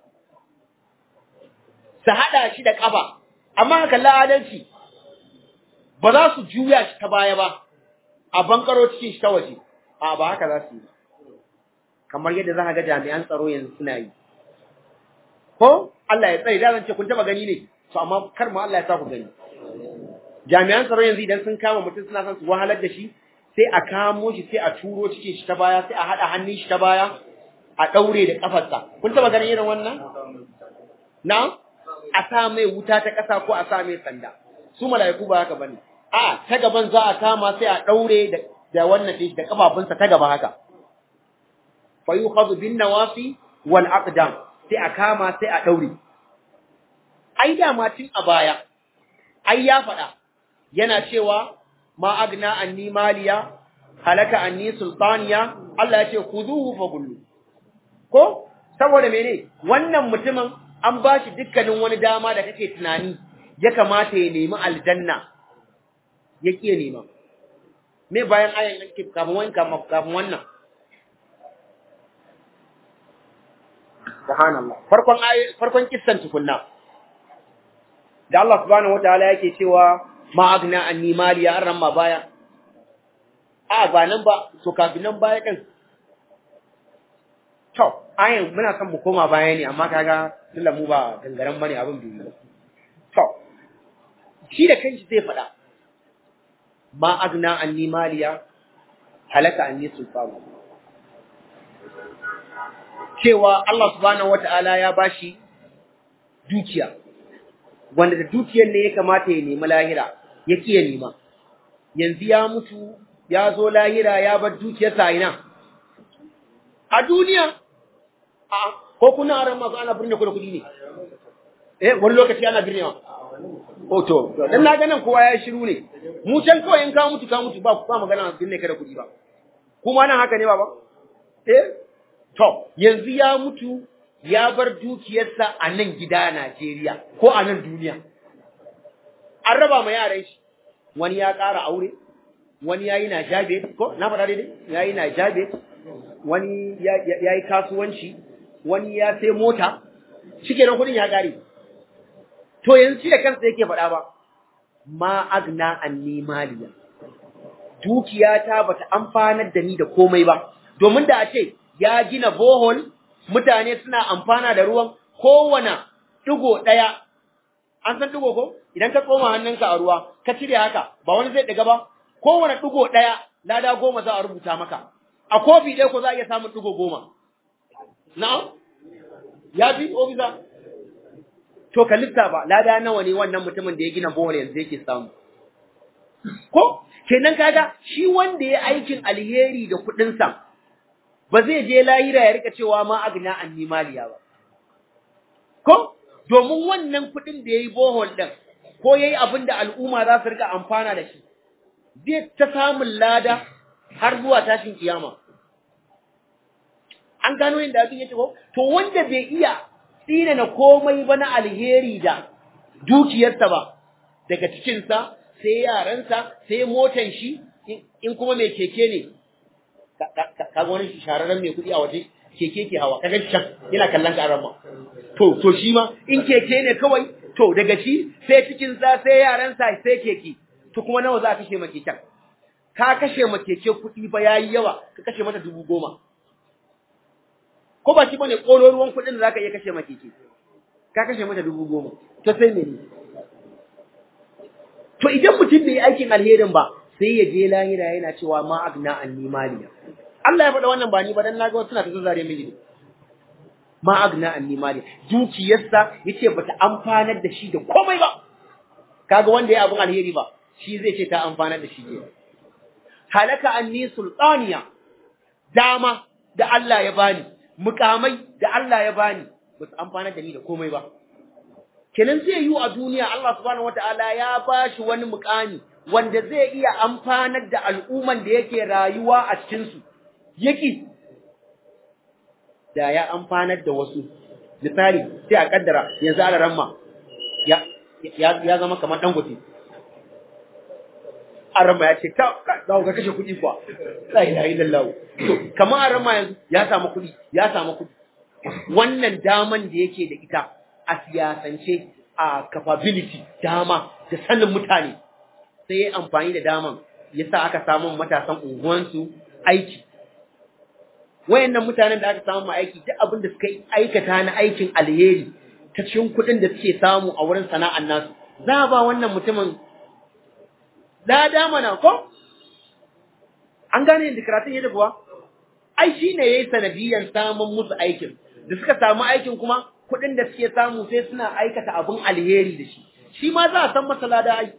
[SPEAKER 2] Su hada shi da kafa. Amma haka la'adanci ba za su juya shi ta baya ba. A bankaro cikin shi ta waje. A ba haka za su yi. Kamar yadda za ka ga jami'an tsaro yanzu suna yi. Ko Allah ya tsare, da zan ce kun taba gani ne. To amma kar ma Allah ya sa ku gani. Jami'an tsaro yanzu idan sun kama mutum suna son su wahalar da shi, sai a kamo shi, sai a turo cikin shi ta baya, sai a haɗa hannun shi ta baya, a ɗaure da ƙafarsa. Kun taɓa ganin irin wannan? Na? A sa mai wuta ta ƙasa ko a sa mai sanda. Su mala'iku ba haka bane. A ta gaban za a kama sai a ɗaure da da wannan ɗin da ƙafafunsa ta gaba haka. Fa yukhadhu bin nawasi wal aqdam, sai a kama sai a ɗaure. Ai da ma tun a baya, ai ya faɗa. Yana cewa ma agna anni maliya halaka anni sultaniya, Allah ya ce khuduhu fagullu. Ko saboda mene wannan mutumin an bashi dukkanin wani dama da kake tunani ya kamata ya nemi aljanna, ya kiye nema. Me bayan ayan yake kafin wannan kafin wannan subhanallah, farkon ayi farkon kissan tukunna da Allah subhanahu wataala yake cewa ma agna anni maliya an ramma baya. A ba nan ba, to kafin nan baya din. To, ayin muna son mu koma baya ne, amma kaga tunda mu ba gangaren bane abin biyu. To, shi da kanshi zai faɗa. Ma agna anni maliya halaka anni sultanu. Cewa Allah subhanahu wataala ya bashi dukiya, wanda da dukiyar ne ya kamata ya nemi lahira, ya kiya nema. Yanzu ya mutu, ya zo lahira, ya bar dukiyarsa a ina? A duniya. A ko kuna ran masu ana birne ku da kuɗi ne? Eh, wani lokaci ana birnewa. O to, dan na ganin kowa ya shiru ne. Mu can kawai in ka mutu ka mutu ba ba magana birne ka da kuɗi ba. Kuma nan haka ne ba ba? Eh? To, yanzu ya mutu, ya bar dukiyarsa a nan gida Najeriya ko a nan duniya. An raba ma yaran shi, wani ya ƙara aure, wani ya yi na jabe, ko na faɗa daidai? Ya yi na jabe, wani ya yi kasuwanci, wani ya sai mota, shi kenan kuɗin ya ƙare. To yanzu shi da kansa yake faɗa ba, ma agna anni maliya. Dukiyata bata amfanar da ni da komai ba, domin da a ce ya gina bohol, mutane suna amfana da ruwan, kowane ɗigo ɗaya, an san ɗigo ko? Idan ka tsoma hannunka a ruwa, ka cire haka, ba wani zai ɗiga ba, kowane ɗigo ɗaya, lada goma za a rubuta maka. A kofi ɗaya ko za a iya samun ɗigo goma. Na'am? Ya fi ofisa? To ka lissafa, lada nawa ne wannan mutumin da ya gina bohol yanzu yake samu. Ko? Kenan kaga, shi wanda ya aikin alheri da kuɗinsa, ba zai je lahira ya rika cewa ma agna anni maliya ba. Ko? Domin wannan kuɗin da ya yi bohol ɗin, ko ya yi abin da al'umma za su rika amfana da shi, zai ta samun lada har zuwa tashin kiyama. An gano yin da abin yake ko? To wanda bai iya tsina na komai ba na alheri da dukiyarsa ba, daga cikinsa, sai yaransa, sai motan shi, in kuma mai keke ne, kaga wani shahararren mai kuɗi a waje keke ke hawa kaga can yana kallon ka arama to to shi ma in keke ne kawai to daga shi sai cikin sa sai yaran sa sai keke to kuma nawa za ka kashe ma keken ka kashe ma keke kuɗi ba yayi yawa ka kashe mata dubu goma ko ba shi bane kolo ruwan kuɗin da zaka iya kashe maka keke ka kashe mata dubu goma to sai me to idan mutum bai yi aikin alherin ba sai ya je lahira yana cewa ma agna anni maliya Allah ya faɗa wannan ba ni ba dan naga wasu suna ta zare mini ma agna anni maliya dukiyarsa yace bata amfanar da shi da komai ba kaga wanda ya abun alheri ba shi zai ce ta amfanar da shi ke halaka anni sultaniya dama da Allah ya bani mukamai da Allah ya bani ba su amfanar da ni da komai ba kenan zai yi a duniya Allah subhanahu wataala ya bashi wani mukami wanda zai iya amfanar da al'umman da yake rayuwa a cikin su yaki da ya amfanar da wasu misali sai a kaddara yanzu alaramma ya ya ya zama kamar dangote arama ya ce ka za ka kashe kuɗi kuwa la ilaha illallah to kamar arama yanzu ya samu kuɗi ya samu kuɗi wannan daman da yake da ita a siyasance a capability dama da sanin mutane sai ya amfani da daman yasa aka samu matasan unguwansu aiki wayannan mutanen da aka samu ma aiki duk abin da suka aikata na aikin alheri ta cikin kuɗin da suke samu a wurin sana'an nasu za a ba wannan mutumin lada mana ko an gane yadda karatun yadda kuwa ai shi ne ya yi sanadiyyar samun musu aikin da suka samu aikin kuma kuɗin da suke samu sai suna aikata abin alheri da shi shi ma za a san masa lada ai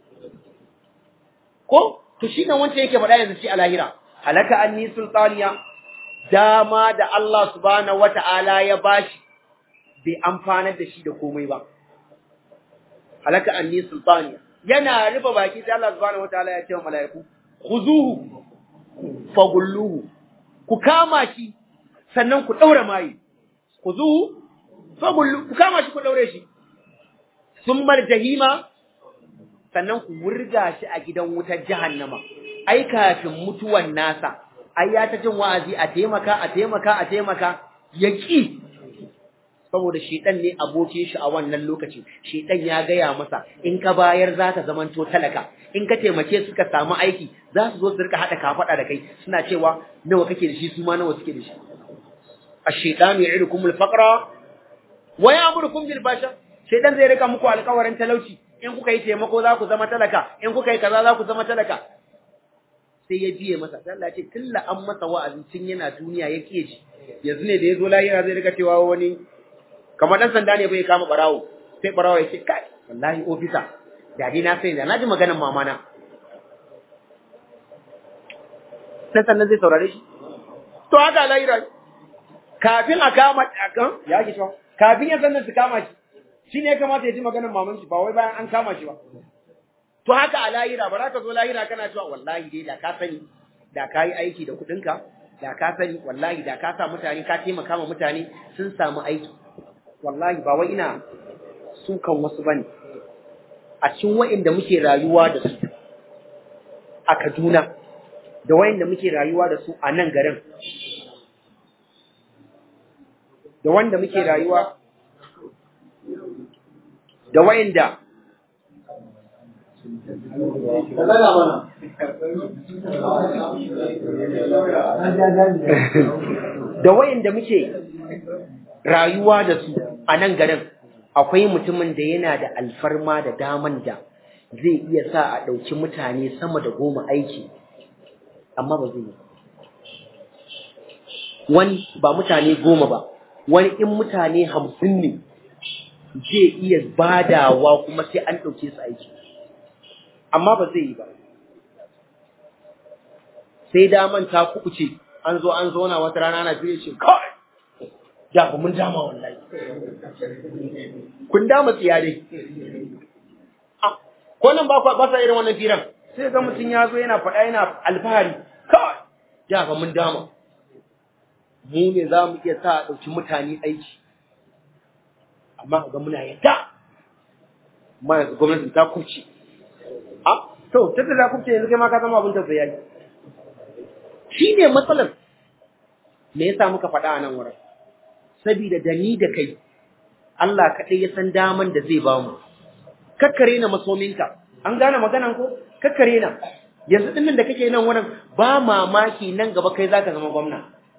[SPEAKER 2] ko to shi ne wancan yake faɗa yanzu shi a lahira halaka anni sultaniya dama da Allah subhanahu wata'ala ya bashi bai amfanar da shi da komai ba halaka anni sultaniya yana rufe baki sai Allah subhanahu wataala ya ce wa malaiku khuzuhu fagulluhu ku kama shi sannan ku daura mai khuzuhu fagullu ku kama shi ku daure shi summal jahima sannan ku wurga shi a gidan wutar jahannama ai kafin mutuwan nasa ai ya ta jin wa'azi a taimaka a taimaka a taimaka yaki saboda shedan ne abokin shi a wannan lokacin shedan ya gaya masa in ka bayar zaka zamanto talaka in ka taimake su ka samu aiki za su zo su rika hada kafada da kai suna cewa nawa kake da shi su ma nawa suke da shi ash-shaytanu ya'idukum al-faqra wa ya'murukum bil fasha shedan zai rika muku alƙawarin talauci in kuka yi taimako za ku zama talaka in kuka yi kaza za ku zama talaka sai ya biye masa sai Allah ya ce tilla an masa wa'azin tun yana duniya ya kiye shi yanzu ne da ya zo lahira zai rika cewa wani kamar dan sanda ne bai kama barawo sai barawo ya ce kai wallahi ofisa da dai na sai da naji maganar mama na sai sannan zai saurare shi to haka lahira kafin a kama kan ya ki to kafin ya sannan su kama shi shine ya kamata ya ji maganar maman shi ba wai bayan an kama shi ba to haka a lahira ba za ka zo lahira kana cewa wallahi dai da ka sani da ka yi aiki da kuɗinka da ka sani wallahi da ka sa mutane ka taimaka ma mutane sun samu aiki wallahi ba wai ina sukan wasu bane a cikin wa'inda muke rayuwa da su a Kaduna da wa'inda muke rayuwa da su a nan garin da wanda muke rayuwa da wa'inda da wa'inda muke rayuwa da su a nan garin akwai mutumin da yana da alfarma da daman da zai iya sa a ɗauki mutane sama da goma aiki amma ba zai yi wani ba mutane goma ba wani in mutane hamsin ne zai iya badawa kuma sai an ɗauke su aiki amma ba zai yi ba sai daman ta kuɓuce an zo an zauna wata rana na fiye ce kawai da mun dama wallahi kun dama tsiya dai ko nan ba ba sa irin wannan firan sai ga mutun ya zo yana faɗa yana alfahari kawai da ba mun dama mu ne za mu iya sa a ɗauki mutane aiki amma ga muna yadda amma gwamnati ta kuce a to ta ta kuce yanzu kai ma ka zama abin ta yayi shi ne matsalar me yasa muka faɗa a nan wurin sabida da ni da kai Allah kaɗai ya san daman da zai bamu kakkare na masominka an gane maganan ko kakkare na yanzu dinnan da kake nan wurin ba mamaki nan gaba kai zaka zama gwamna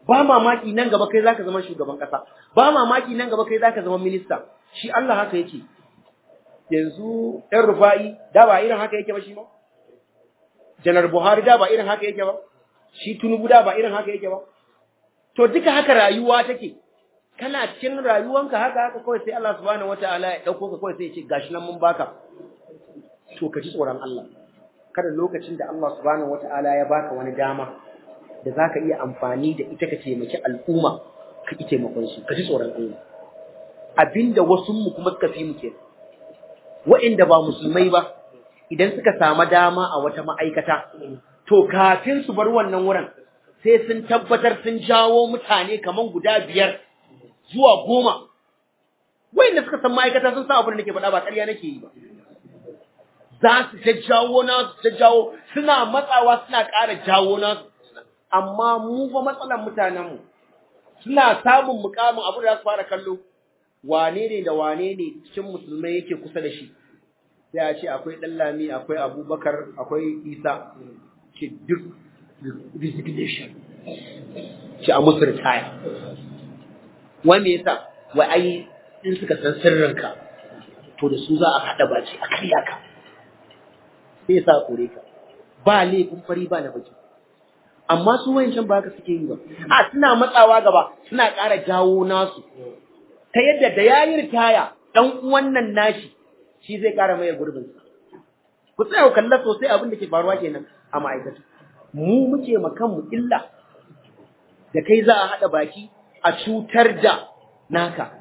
[SPEAKER 2] ba mamaki nan gaba kai zaka zama shugaban kasa, ba mamaki nan gaba kai zaka zama minista. Shi Allah haka yake. Yanzu ɗan Rufa'i da ba irin haka yake ba shi ma? Janar Buhari da ba irin haka yake ba? Shi Tinubu da ba irin haka yake ba? To duka haka rayuwa take. Kana cikin rayuwanka haka haka kawai sai Allah subhanahu wataala ya dauko ka kawai sai ya ce gashi nan mun baka. To ka ji tsoron Allah. Kada lokacin da Allah subhanahu wataala ya baka wani dama da zaka iya amfani da ita ka taimaki al'umma ka ki taimakon su, ka ji tsoron Allah. Abinda wasu mu kuma suka fi mu kenan. Wa'inda ba musulmai ba idan suka samu dama a wata ma'aikata to kafin su bar wannan wurin sai sun tabbatar sun jawo mutane kaman guda biyar zuwa goma. Wa'inda suka san ma'aikata sun san abin da nake faɗa ba ƙarya nake yi ba. Za su ta jawo na su ta jawo suna matsawa suna ƙara jawo na amma mu fa matsalan mutanenmu suna samun mukamin abu da za su fara kallo wane ne da wane ne cikin musulmai yake kusa da shi sai a ce akwai Ɗanlami akwai Abubakar akwai Isa ce duk resignation ce a musu ritaya. Wai me yasa wai ai in suka san sirrinka to da su za a haɗa baki a karya ka sai sa kore ka ba laifin fari ba na baki. Amma su wayancan ba haka suke yi ba, a suna matsawa gaba suna ƙara jawo nasu ta yadda da yayi ritaya dan uwan nan nashi shi zai ƙara mai gurbin sa. Ku tsaya ku kalla sosai abin da ke faruwa kenan a ma'aikata. Mu muke makan mu illa da kai za a haɗa baki a cutar da naka.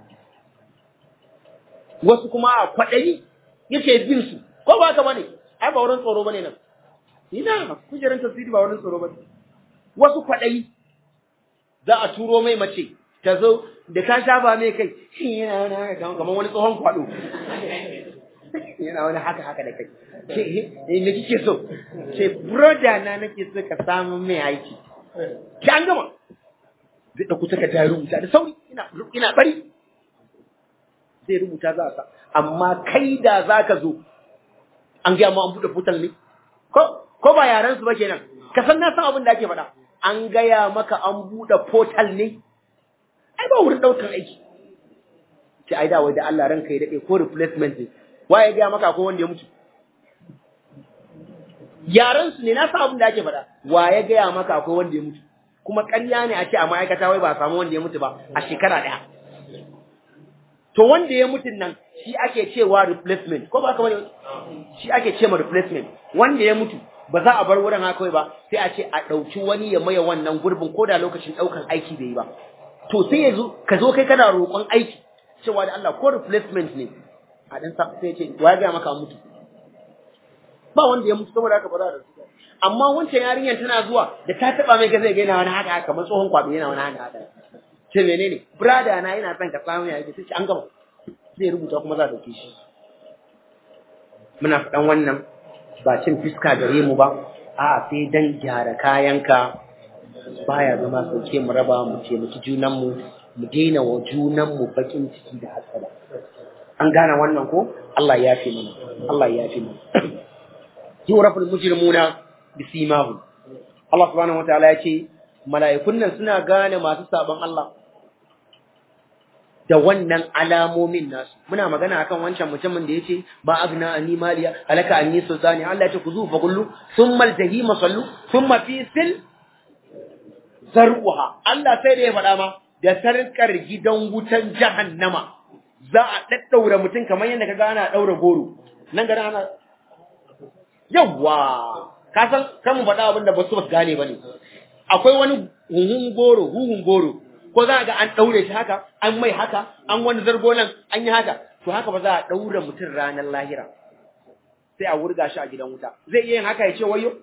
[SPEAKER 2] Wasu kuma a kwaɗayi yake bin su ko ba haka bane? Ai ba wurin tsoro bane nan. Ina kujeran tafsiri ba wurin tsoro bane. Wasu kwaɗayi za a turo mai mace ta zo da ka shafa mai kai yana wani haka kamar wani tsohon kwaɗo yana wani haka haka da kai ce me kike so ce broda na nake so ka samu mai aiki ki an gama zai ɗauko ta ka rubuta da sauri ina ina bari zai rubuta za a sa amma kai da za ka zo an gaya ma an buɗe portal ne ko ko ba yaran su ba kenan ka san na san abin da ake faɗa an gaya maka an buɗe portal ne ai ba wurin ɗaukar aiki ce ai da wai da Allah ranka ya daɗe ko replacement ne waye ya gaya maka ko wanda ya mutu yaran su ne na san abin da ake faɗa waye ya gaya maka ko wanda ya mutu kuma ƙarya ne a ce a ma'aikata wai ba a samu wanda ya mutu ba a shekara ɗaya to wanda ya mutun nan shi ake cewa replacement ko ba ka bane shi ake cewa replacement wanda ya mutu ba za a bar wurin haka ba sai a ce a dauki wani ya maye wannan gurbin ko da lokacin daukan aiki bai yi ba to sai yazo ka zo kai kana roƙon aiki cewa da Allah ko replacement ne a dan sa sai ya ce wa ga maka mutu ba wanda ya mutu saboda haka ba za a dauki amma wancan yarinyar tana zuwa da ta taba mai ga zai ga yana wani haka kamar tsohon kwado yana wani haka haka ce menene brother na yana son ka samu ya yake sai an gama zai rubuta kuma za a dauke shi. Muna faɗan wannan ba cin fiska gare mu ba a sai dan gyara kayanka baya zama sauke mu raba mu ce mu junan mu mu daina wa junan mu bakin ciki da hasada. An gane wannan ko Allah ya yafe mana Allah ya yafe mana. Yuraful mujrimuna bisimahum. Allah subhanahu wataala ya ce mala'ikun nan suna gane masu sabon Allah da wannan alamomin nasu. Muna magana akan wancan mutumin da yace ba agna anni maliya alaka anni sultani Allah ya ce kuzu fa kullu thumma aljahima sallu thumma fi sil zar'uha. Allah sai da ya faɗa ma da sarkar gidan wutan jahannama za a daddaura mutum kamar yadda kaga ana daura goro nan ga ana yawa ka san kan mu faɗa abin da ba su gane bane. Akwai wani huhun goro huhun goro ko za ga an daure shi haka an mai haka an wani zargo nan an yi haka to haka ba za a daura mutum ranar lahira sai a wurga shi a gidan wuta zai iya yin haka ya ce wayo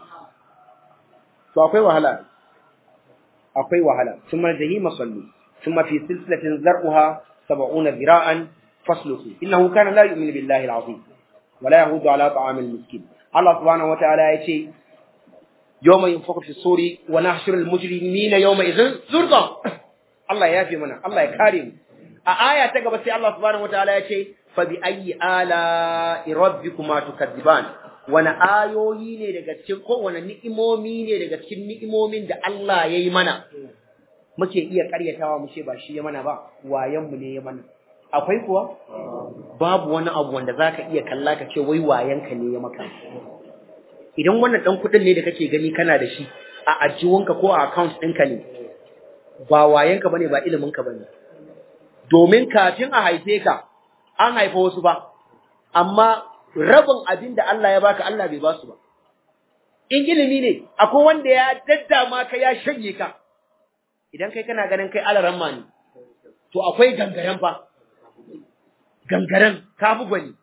[SPEAKER 2] to akwai wahala akwai wahala thumma jahima sallu thumma fi silsilatin zar'uha sab'una dira'an fasluhu innahu kana la yu'minu billahi al-'azim wa la yahudu ala ta'amil miskin. Allah subhanahu wa ta'ala ya ce yawma yunfaku fi suri wa nahshuru al-mujrimina yawma idhin zurqa. Allah ya yafe mana Allah ya kare mu. A aya ta gaba sai Allah subhanahu wataala ya ce fa bi ayyi ala rabbikuma tukadziban. Wani ayoyi ne daga cikin ko wani ni'imomi ne daga cikin ni'imomin da Allah ya yi mana muke iya ƙaryatawa mu ce ba shi ya mana ba, wayan mu ne ya mana. Akwai kuwa? Babu wani abu wanda zaka iya kalla ka ce wai wayanka ne ya maka. Idan wannan dan kudin ne da kake gani kana da shi a ajiwanka ko a account ɗinka ne, ba wayanka bane, ba iliminka bane. Domin kafin a haife ka an haifa wasu ba, amma rabin abin da Allah ya baka Allah bai ba su ba. In ilimi ne, akwai wanda ya daddama ka ya shanye ka. Idan kai kana ganin kai alaramma ne, to akwai gangaren fa. Gangaren ka fi gwani.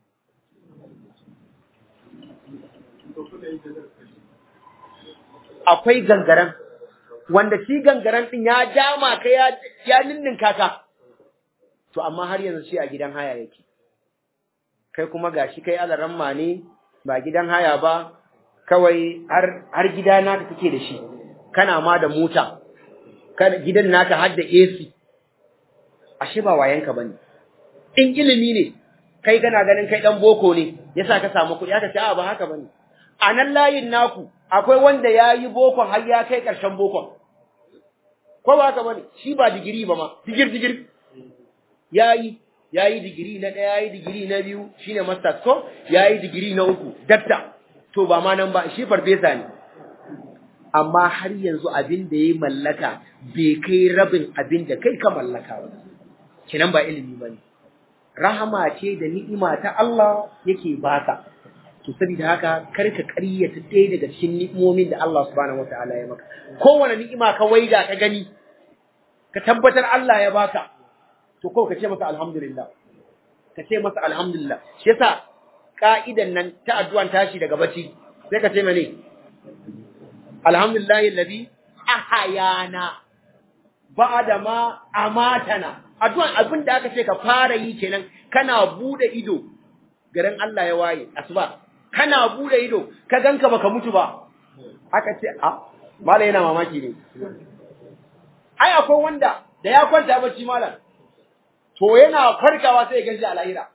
[SPEAKER 2] Akwai gangaren wanda shi gangaren din ya dama ka ya ya ninninka ka. To amma har yanzu shi a gidan haya yake. Kai kuma gashi kai alaramma ne, ba gidan haya ba, kawai har har gida naka kake da shi. Kana ma da mota. Kana gidan naka har da A C. Ashe ba wayanka bane. In ilimi ne, kai kana ganin kai dan boko ne, yasa ka samu kuɗi, aka ce a ba haka bane. A nan layin naku akwai wanda yayi bokon har ya kai ƙarshen bokon. Ko ba haka bane? Shi ba digiri ba ma, digir digir. Yayi yayi digiri na ɗaya, yayi digiri na biyu, shine masters ko, yayi digiri na uku, doctor. To ba ma nan ba, shi farfesa ne. Amma har yanzu abin da yayi mallaka bai kai rabin abin da kai ka mallaka ba. Kinan ba ilimi bane. Rahama ce da ni'ima ta Allah yake baka. To saboda haka kar ka ƙaryata ɗaya daga cikin ni'imomin da Allah subhanahu wataala ya maka. Kowane ni'ima ka waiga ka gani, ka tabbatar Allah ya baka. To ko ka ce masa alhamdulillah. Ka ce masa alhamdulillah. Shi yasa ka'idan nan ta addu'an tashi daga bacci sai ka ce mene? Alhamdulillahi alladhi ahayana ba'da ma amatana. Addu'an abin da aka ce ka fara yi kenan, kana bude ido garin Allah ya waye asuba, kana bude ido ka ganka baka mutu ba, aka ce a malai yana mamaki ne. Ai akwai wanda da ya kwanta bacci malam, to yana farkawa sai ya gaji a lahira.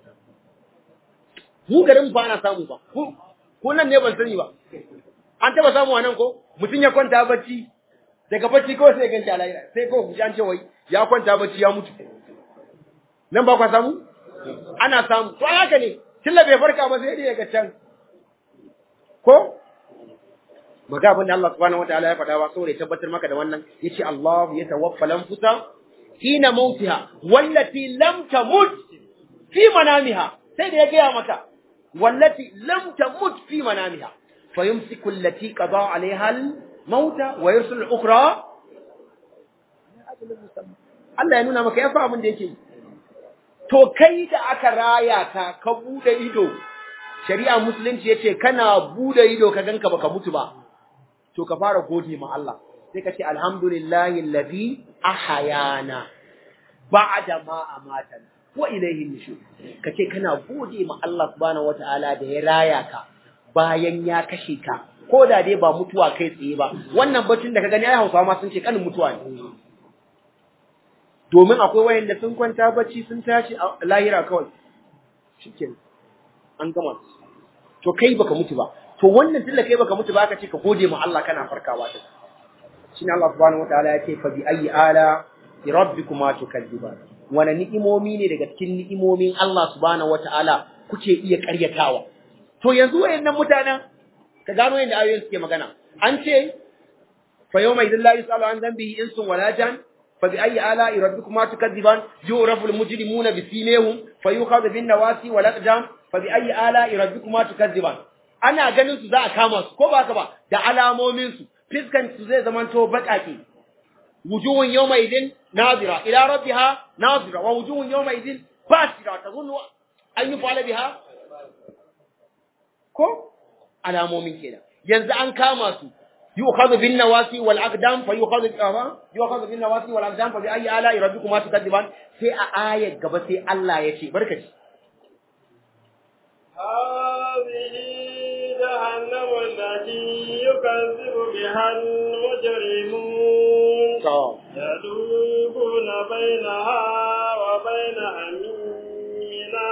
[SPEAKER 2] Mu garin ba na samu ba, ko nan ne ban sani ba. An taba samu a nan ko mutum ya kwanta bacci, daga bacci kawai sai ya gaji a lahira, sai kawai ku an ce wai ya kwanta bacci ya mutu. Nan ba kwa samu? Ana samu. To haka ne, tilla bai farka ba sai dai ga can. Ko? Maga abin da Allah subhanahu wataala ya faɗa wa saboda ya tabbatar maka da wannan, yace Allah ya tawaffa lanfusa hina mautiha wallati lam tamut fi manamiha. Sai da ya gaya maka wallati lam tamut fi manamiha fayumsiku allati qada alaiha al-mauta wa yursilu al-ukhra. Allah ya nuna maka ya fa abin da yake yi. To kai da aka raya ka ka bude ido, shari'a musulunci yace kana bude ido ka ganka baka mutu ba, to ka fara gode ma Allah. Sai ka ce alhamdulillahi allazi ahayana ba'da ma amatana wa ilayhi nushur. Ka ce kana gode ma Allah subhanahu wataala da ya raya ka bayan ya kashe ka, ko da dai ba mutuwa kai tsaye ba. Wannan batun da ka gani ai Hausawa ma sun ce kanin mutuwa ne. Domin akwai wayanda sun kwanta bacci sun tashi a lahira kawai. Shikenan. An gama. To kai baka mutu ba. To wannan tunda kai baka mutu ba aka ce ka gode ma Allah kana farkawa ta. Shine Allah subhanahu wataala ya ce fa bi ayyi ala rabbikuma tukadziban. Wana ni'imomi ne daga cikin ni'imomin Allah subhanahu wataala kuke iya ƙaryatawa. To yanzu wayannan mutanen ka gano yanda ayoyin suke magana. An ce fa yawma idhil la yusalu an dhanbihi insun wala jan فبأي آلاء ربكما تكذبان يعرف المجرمون بسيماهم فيؤخذ بالنواسي والأقدام فبأي آلاء ربكما تكذبان. ana ganin su za a kama su ko ba haka ba, da alamomin su, fiskan su zai zamanto bakake. Wujuhun yawma idin nazira ila rabbiha nazira wa wujuhun yawma idin basira tazunnu an yufala biha. Ko alamomin kenan yanzu an kama su. يؤخذ بالنواسي والأقدام فيؤخذ يؤخذ بالنواسي والأقدام فبأي آلاء ربكما تكذبان. في آية قبل في الله يشي بركة.
[SPEAKER 1] هذه جهنم التي يكذب بها المجرمون يدوبون بينها وبين أمينا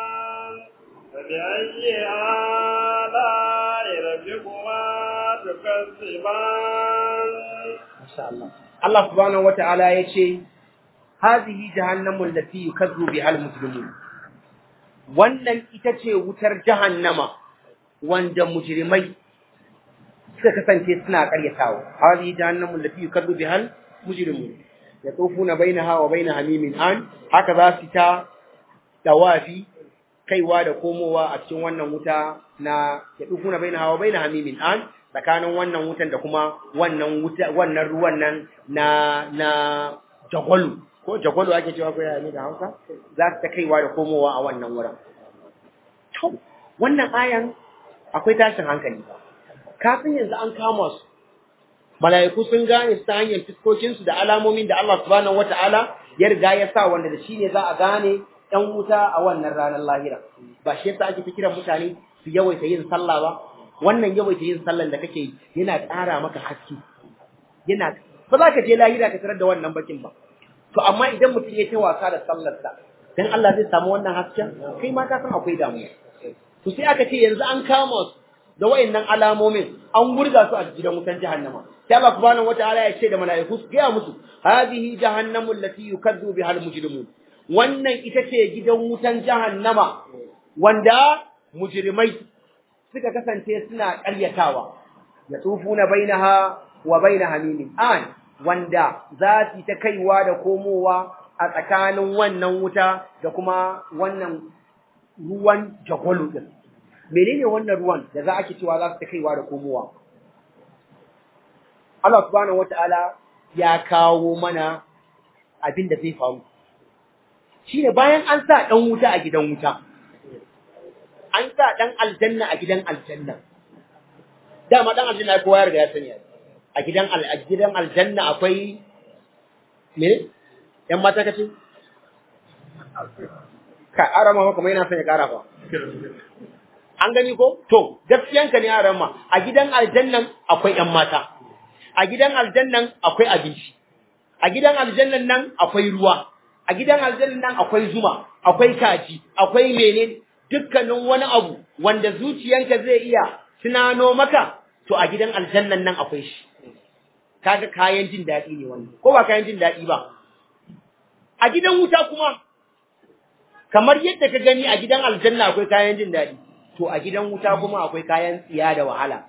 [SPEAKER 1] فبأي آلاء ربكما تكذبان. تكذبان
[SPEAKER 2] Masha Allah. Allah subhanahu wa ta'ala ya ce, Hazihi jahannamun lati yukazzu bihal mujrimun. Wannan ita ce wutar jahannama wanda mujrimai suka kasance suna ƙaryatawa. Hazihi jahannamun lati yukazzu bihal mujrimun. Yatufuna bainaha wa baina hamimin an, haka za su ta tawafi kaiwa da komowa a cikin wannan wuta na yatufuna bainaha wa baina hamimin an, tsakanin wannan wutan da kuma wannan wuta wannan ruwan nan na na jagwalu ko jagwalu ake cewa ko yana ne da Hausa za su ta kaiwa da komowa a wannan wurin to wannan ayan akwai tashin hankali kafin yanzu an kama su mala'iku sun gane su ta hanyar fiskokin su da alamomin da Allah subhanahu wataala ya riga ya sa wanda da shi ne za a gane ɗan wuta a wannan ranar lahira ba shi yasa ake kiran mutane su yawaita yin sallah ba wannan yawaita yin sallan da kake yi yana ƙara maka haske yana ba za ka je lahira ka tarar da wannan bakin ba to amma idan mutum ya ta wasa da sallarsa dan Allah zai samu wannan hasken kai ma ka san akwai damuwa to sai aka ce yanzu an kama su da wayannan alamomin an gurga su a gidan wutan jahannama sai Allah subhanahu wataala ya ce da mala'iku su ga musu hadihi jahannamu allati yukazzu biha almujrimun wannan ita ce gidan wutan jahannama wanda mujrimai suka kasance suna ƙaryatawa ya tsufuna bainaha wa baina hamimin an wanda za su ta kaiwa da komowa a tsakanin wannan wuta da kuma wannan ruwan jagwalo din menene wannan ruwan da za a ke cewa za su ta kaiwa da komowa Allah subhanahu wataala ya kawo mana abin da zai faru shine bayan an sa dan wuta a gidan wuta an sa dan aljanna a gidan aljanna dama dan aljanna kowa ya riga ya sani a gidan a gidan aljanna akwai me yan mata kace ka arama maka mai na sanya kara fa an gani ko to gaskiyanka ne arama a gidan aljannan akwai yan mata a gidan aljannan akwai abinci a gidan aljannan nan akwai ruwa a gidan aljannan nan akwai zuma akwai kaji akwai menene dukkanin wani abu wanda zuciyanka zai iya tunano maka to a gidan aljannan nan akwai shi kaga kayan jin daɗi ne wannan ko ba kayan jin daɗi ba a gidan wuta kuma kamar yadda ka gani a gidan aljanna akwai kayan jin daɗi to a gidan wuta kuma akwai kayan tsiya da wahala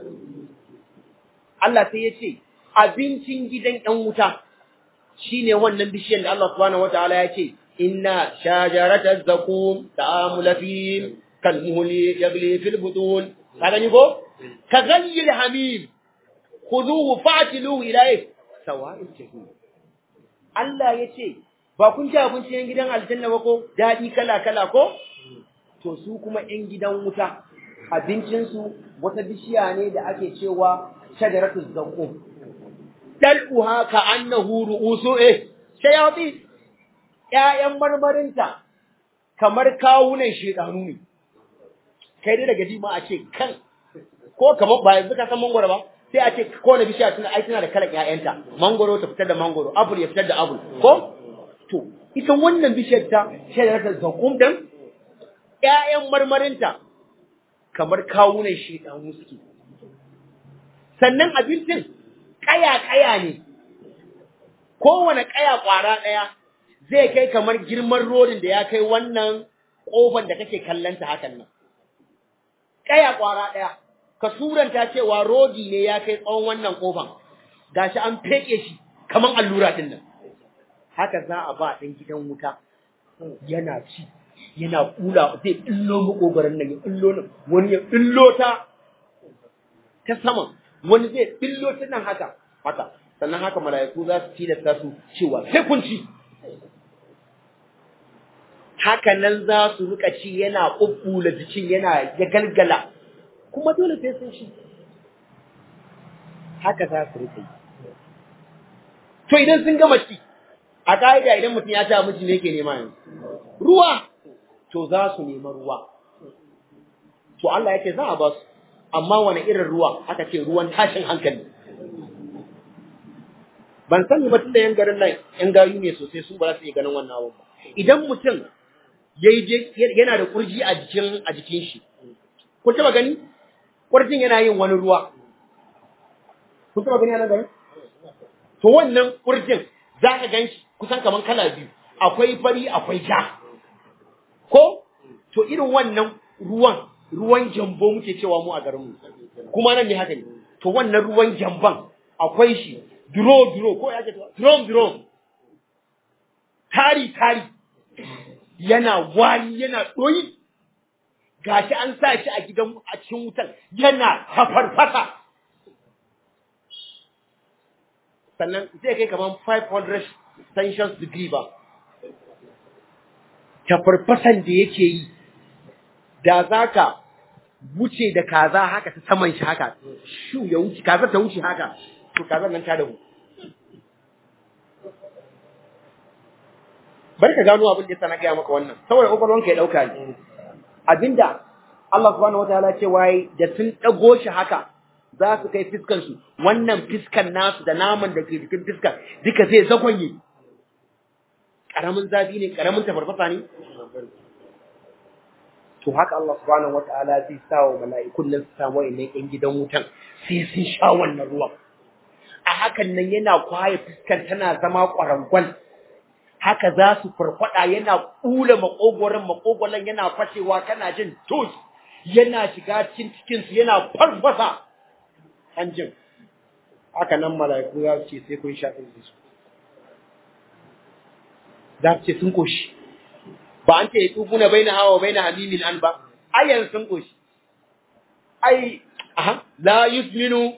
[SPEAKER 2] Allah sai ya ce abincin gidan ɗan wuta shine wannan bishiyar da Allah subhanahu wataala ya ce inna shajarataz zakum ta'amul fil kalmuhli yagli fil butun kaga ni ko ka ghayyil hamim khuduhu fa'tiluhu ilayhi sawa'il jahim Allah yace ba kun ji abincin gidan aljanna ba ko dadi kala kala ko to su kuma yan gidan wuta abincin su wata bishiya ne da ake cewa shajaratuz zakum dal'uha ka annahu ru'usu eh shayati ƴaƴan marmarinta kamar kawunan shedanu ne kai dai daga jima a ce kan ko kamar ba yanzu ka san mangoro ba sai a ce ko na bishiya tana ai tana da kalan ƴaƴanta mangoro ta fitar da mangoro apple ya fitar da apple ko to ita wannan bishiyar ta shedar zakum dan ƴaƴan marmarinta kamar kawunan shedanu suke sannan abincin kaya-kaya ne, kowane kaya ƙwara ɗaya zai kai kamar girman rodin da ya kai wannan ƙofan da kake kallanta hakan nan. Kaya ƙwara ɗaya, ka suranta cewa rodi ne ya kai tsawon wannan ƙofan, gashi an feke shi kamar allura ɗin nan. Haka za a ba ɗan gidan wuta, yana ci, yana ƙula, zai ɓillo maƙogarin nan, ya ɓillo nan, wani ya ɓillo ta ta saman. wani zai billo ta nan haka haka sannan haka mala'iku za su tilasta su cewa sai kun ci haka nan za su rika ci yana kubbula jikin yana ya galgala kuma dole sai sun ci haka za su rika to idan sun gama ci a ka'ida idan mutum ya ci abinci ne yake nema yanzu ruwa to za su nema ruwa to Allah yake za a ba su amma wani irin ruwa aka ce ruwan tashin hankali ban sani ba tunda yan garin nan yan gayu ne sosai su ba za su iya ganin wannan abu ba idan mutum yayi yana da kurji a jikin a jikin shi kun taba gani kurjin yana yin wani ruwa kun taba gani a nan garin to wannan kurjin za ka gan shi kusan kaman kala biyu akwai fari akwai ja ko to irin wannan ruwan ruwan jambo muke cewa mu a garin mu kuma nan ne haka ne to wannan ruwan jamban akwai shi duro duro ko ya ce drum drum tari tari yana wani yana doyi gashi an sa shi a gidan a cikin wutar yana hafarfasa sannan zai kai kaman five hundred Celsius degree ba tafarfasan da yake yi da zaka wuce da kaza haka ta saman shi haka shu ya wuce kaza ta wuce haka to kaza nan ta dahu bari ka gano abin da yasa na gaya maka wannan saboda kokolwanka ya dauka ne abinda Allah subhanahu wataala ce wai da sun dago shi haka za su kai fiskan su wannan fiskan nasu da naman da ke cikin fiskan duka zai zagonye karamin zafi ne karamin tafarfasa ne to haka Allah subhanahu wataala zai sa wa mala'ikun nan su samu wayannan yan gidan wutan sai sun sha wannan ruwan a hakan nan yana kwaye fiskan tana zama kwarangwal haka za su farfada yana kula makogoran makogoran yana fashewa kana jin tus yana shiga cikin cikin su yana farfasa hanjin haka nan mala'iku ya ce sai kun sha din su da ce sun koshi ba an ce tufuna baina hawa baina hamimin an ba ayan sun koshi ai aha la yusminu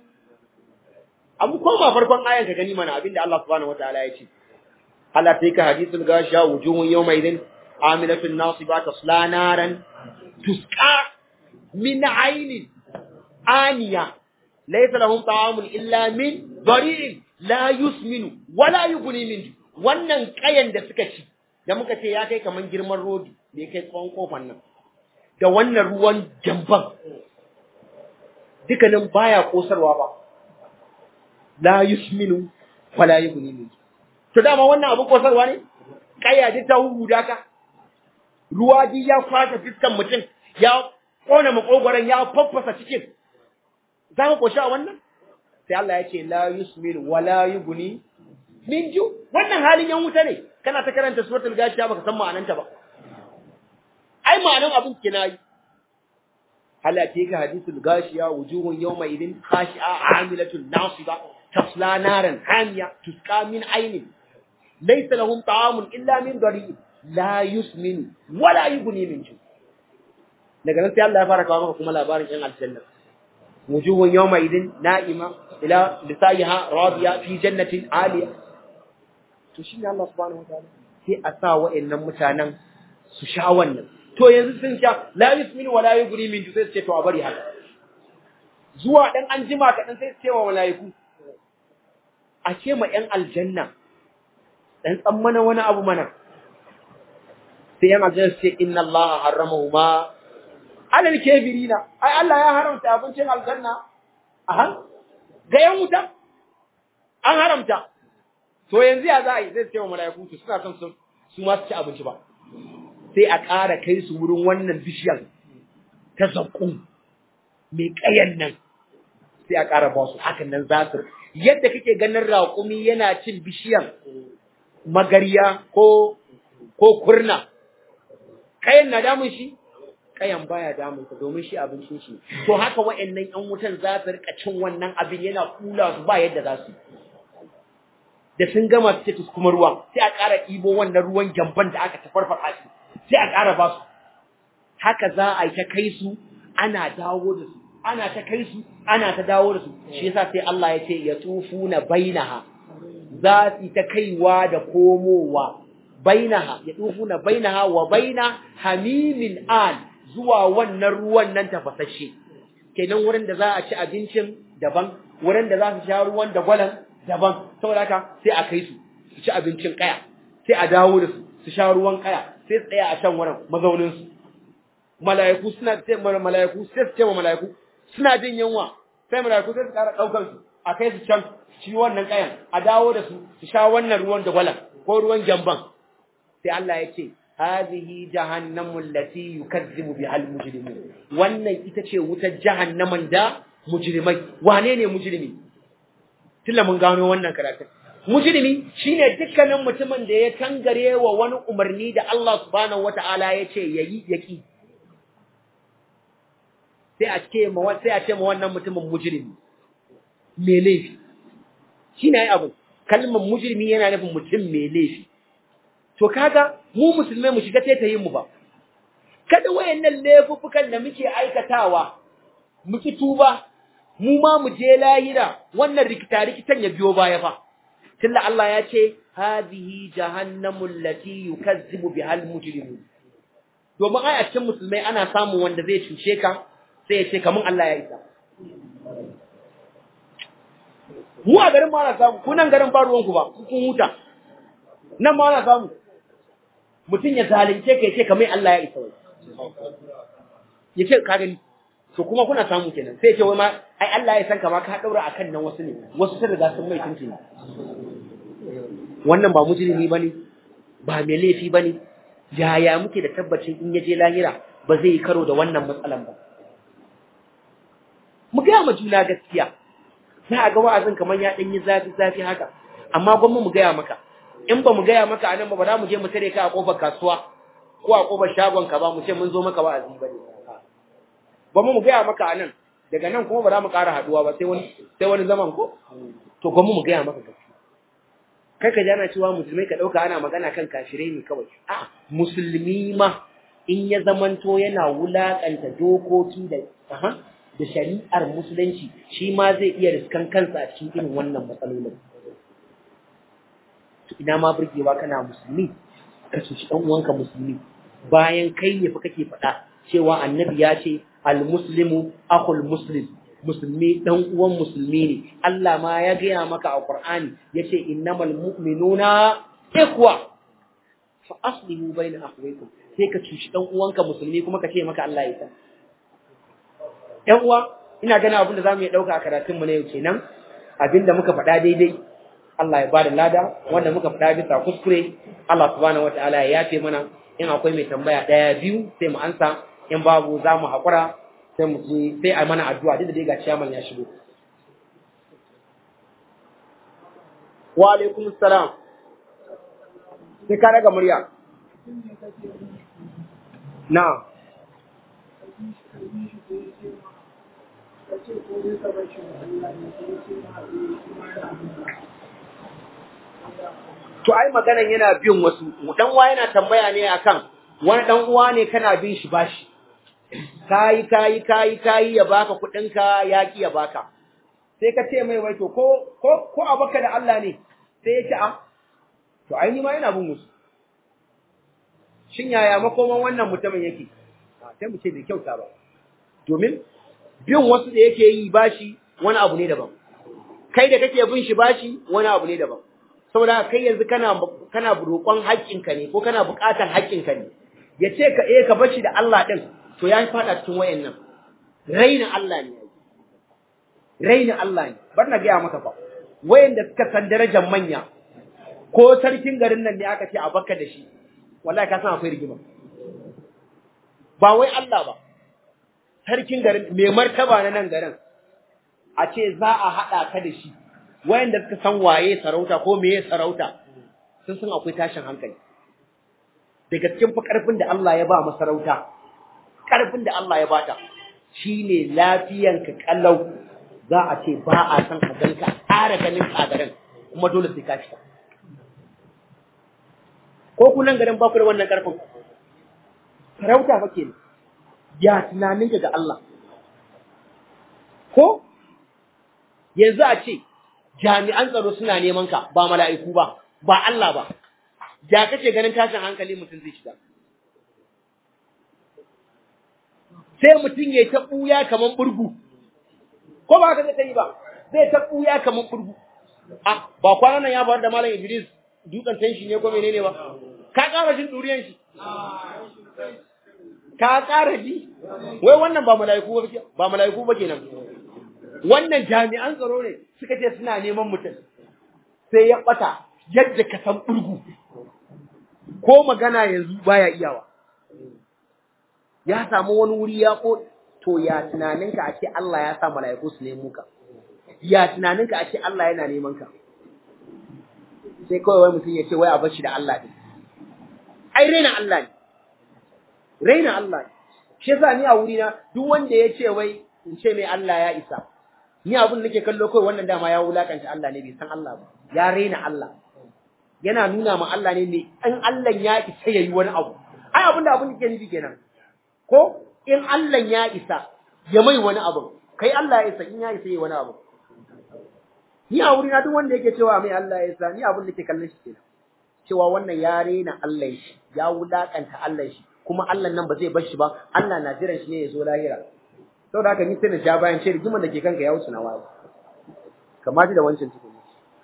[SPEAKER 2] abu koma farkon ayan ka gani mana abinda Allah subhanahu wataala ya ce Allah sai ka hadithul gasha wujuhun yawma idin amilatun nasiba tasla naran tusqa min aynin aniya laysa lahum ta'amun illa min dari'in la yusminu wala yughni min wannan kayan da suka ci da muka ce ya kai kaman girman rodi da ya kai tsawon kofan nan da wannan ruwan jamban dukkanin baya kosarwa ba la yusminu wala yughni min to dama wannan abu kosarwa ne kaya ji ta huda ka ruwa ji ya kwata fiskan mutum ya kona makogoran ya faffasa cikin za mu koshi a wannan sai Allah ya ce la yusminu wala yughni min ju wannan halin yan wuta ne kana ta karanta suratul gashiya baka san ma'ananta ba ai ma'anan abin kina yi halaka ka hadisul gashiya wujuhun yawma idin khashi'a amilatun nasiba tasla naran hamiya tusqa min aynin laysa lahum ta'amun illa min dari la yusmin wala yughni min ju daga nan sai Allah ya fara kawo maka kuma labarin yan aljanna wujuhun yawma idin na'ima ila lisaiha radiya fi jannatin aliya to shi ne Allah subhanahu wataala sai a sa wa'annan mutanen su sha wannan to yanzu sun sha la yusmin wala yughni min sai su ce to a bari haka zuwa dan an jima ka dan sai su ce wa malaiku a ce ma yan aljanna dan tsan mana wani abu mana sai yan aljanna sai inna Allah harramahuma alal kafirina ai Allah ya haramta abincin aljanna aha ga yan wuta an haramta to yanzu ya za a yi zai ce wa mala'iku to suna son su su ma su ci abinci ba sai a ƙara kai su wurin wannan bishiyar ta zakku mai ƙayan nan sai a ƙara ba su hakan nan za su yadda kake ganin raƙumi yana cin bishiyar magariya ko ko kurna ƙayan na damun shi ƙayan baya damun ka domin shi abincin shi to haka wa'annan ƴan wutan za su rika cin wannan abin yana kula su ba yadda za su da sun gama su ce kuma ruwa sai a ƙara ɗibo wannan ruwan gyamban da aka tafarfaɗa shi sai a ƙara ba su haka za a yi ta kai su ana dawo da su ana ta kai su ana ta dawo da su shi yasa sai Allah ya ce ya tufuna bainaha za su ta kaiwa da komowa bainaha ya tufuna bainaha wa baina hamimin an zuwa wannan ruwan nan tafasashe kenan wurin da za a ci abincin daban wurin da za su sha ruwan da gwalan daban saboda haka sai a kai su su ci abincin kaya sai a dawo da su su sha ruwan kaya sai su tsaya a can wurin mazaunin su mala'iku suna ce mala'iku sai su ce wa mala'iku suna jin yunwa sai mala'iku sai su ƙara ɗaukar su a kai su can ci wannan kayan a dawo da su su sha wannan ruwan da gwalan ko ruwan jamban sai Allah ya ce hadhihi jahannamu allati yukazzibu biha almujrimun wannan ita ce wutar jahannaman da mujrimai wane ne mujrimi tilla mun gano wannan karatun mujrimi shine dukkanin mutumin da ya kangare wa wani umarni da Allah subhanahu wataala ya ce yayi yaki sai a ce ma sai a ce ma wannan mutumin mujrimi me laifi shine ai abu kalmar mujrimi yana nufin mutum me laifi to kaga mu musulmai mu shiga taitayin mu ba kada wayannan laifuffukan da muke aikatawa muki tuba mu ma mu je lahira wannan rikita rikitan ya biyo baya fa tilla Allah ya ce hadhihi jahannamu allati yukazzibu bihal mujrimun domin ai a cikin musulmai ana samun wanda zai cuce ka sai ya ce kaman Allah ya isa mu a garin ma na samu kunan garin ba ruwan ku ba kun huta nan ma na samu mutun ya zalunce ka ya ce kaman Allah ya isa wai ya ce ka gani to kuma kuna samu kenan sai ya ce wai ma ai Allah ya san ka ma ka daura akan nan wasu ne wasu sun riga sun mai tunci wannan ba mujrimi bane ba mai laifi bane yaya muke da tabbacin in yaje lahira ba zai karo da wannan matsalan ba mu ga ma juna gaskiya sai a ga wa'azin kaman ya dan yi zafi zafi haka amma gwamma mu ga maka in ba mu ga maka anan ba ba za mu je mu tare ka a kofar kasuwa ko a kofar shagon ka ba mu ce mun zo maka wa'azi bane gwamma mu ga maka anan daga nan kuma ba za mu ƙara haduwa ba sai wani sai wani zaman ko to gwamma mu ga maka gaskiya kai ka jana cewa musulmai ka dauka ana magana kan kafirai ne kawai a musulmi ma in ya zamanto yana wulakanta dokoki da aha da shari'ar musulunci shi ma zai iya riskan kansa a cikin irin wannan matsalolin to ina ma burgewa kana musulmi ka cuci dan uwanka musulmi bayan kai ne fa kake faɗa cewa annabi ya ce al muslimu akhul muslim musulmi dan uwan musulmi ne Allah ma ya gaya maka a Qur'ani yace innamal mu'minuna ikhwa fa aslihu bayna akhawaykum sai ka cuci dan uwanka musulmi kuma ka ce maka Allah ya san ɗan uwa ina ganin abin da zamu yi dauka a karatun mu na yau kenan abinda muka faɗa daidai Allah ya bada lada wanda muka faɗa bisa kuskure Allah subhanahu wataala ya yafe mana in akwai mai tambaya daya biyu sai mu ansa in babu zamu hakura sai mu ji sai a mana addu'a duk da dai ga ciyaman ya shigo wa alaikum assalam sai ka daga murya na'am to ai maganan yana bin wasu dan uwa yana tambaya ne akan wani dan uwa ne kana bin shi bashi kai kai kai kai ya baka kudin ka yaki ya baka sai ka ce mai wai to ko ko ko abaka da Allah ne sai ya ce a to ai ni ma ina bin musu shin yaya makoman wannan mutumin yake sai mu ce bai kyauta ba domin bin wasu da yake yi bashi wani abu ne daban kai da kake bin shi bashi wani abu ne daban saboda kai yanzu kana kana roƙon haƙƙinka ne ko kana buƙatar haƙƙinka ne yace ka eh ka bashi da Allah din to ya fada cikin wayannan raina Allah ne raina Allah ne bar na ga maka fa wayanda suka san darajar manya ko sarkin garin nan ne aka ce a bakka da shi wallahi ka san akwai rigima ba wai Allah ba sarkin garin mai martaba na nan garin a ce za a hada ka da shi wayanda suka san waye sarauta ko meye sarauta sun san akwai tashin hankali daga cikin fa karfin da Allah ya ba masarauta karfin da Allah ya bata shine lafiyanka kallau za a ce ba a san ka ganka ƙara ganin ka garin kuma dole sai ka fita ko kunan garin ba ku da wannan karfin sarauta fa kenan ya tunaninka ga Allah ko yanzu a ce jami'an tsaro suna neman ka ba mala'iku ba ba Allah ba ya kace ganin tashin hankali mutum zai shiga sai mutum yayi ta buya kaman burgu ko ba ka zai yi ba zai ta buya kaman burgu ah ba kwana nan ya bar da malam Idris dukan tanshi ne ko menene ba ka ƙara jin duriyan shi ka ƙara ji wai wannan ba mala'iku ba ba mala'iku ba kenan wannan jami'an tsaro ne suka ce suna neman mutum sai ya bata yadda ka san burgu ko magana yanzu baya iyawa ya samu wani wuri ya ko to ya tunaninka a ce Allah ya sa mala'iku su nemo ka ya tunaninka a ce Allah yana neman ka sai kawai wai mutum ya ce wai a bar shi da Allah ne ai raina Allah ne raina Allah ne shi yasa ni a wuri na duk wanda ya ce wai in ce mai Allah ya isa ni abin da nake kallo kawai wannan dama ya wulakanta Allah ne bai san Allah ba ya raina Allah yana nuna ma Allah ne mai in Allah ya isa yayi wani abu ai abin da abin da ke nufi kenan ko in Allah ya isa ya mai wani abu kai Allah ya isa in ya isa yayi wani abu ni a wuri na duk wanda yake cewa mai Allah ya isa ni abin da ke kallon shi kenan cewa wannan ya rena Allah shi ya wulakanta Allah shi kuma Allah nan ba zai bar shi ba Allah na jiran shi ne ya zo lahira saboda haka ni sai na ja bayan ce rigiman da ke kanka ya wuce na waye kamar da wancan cikin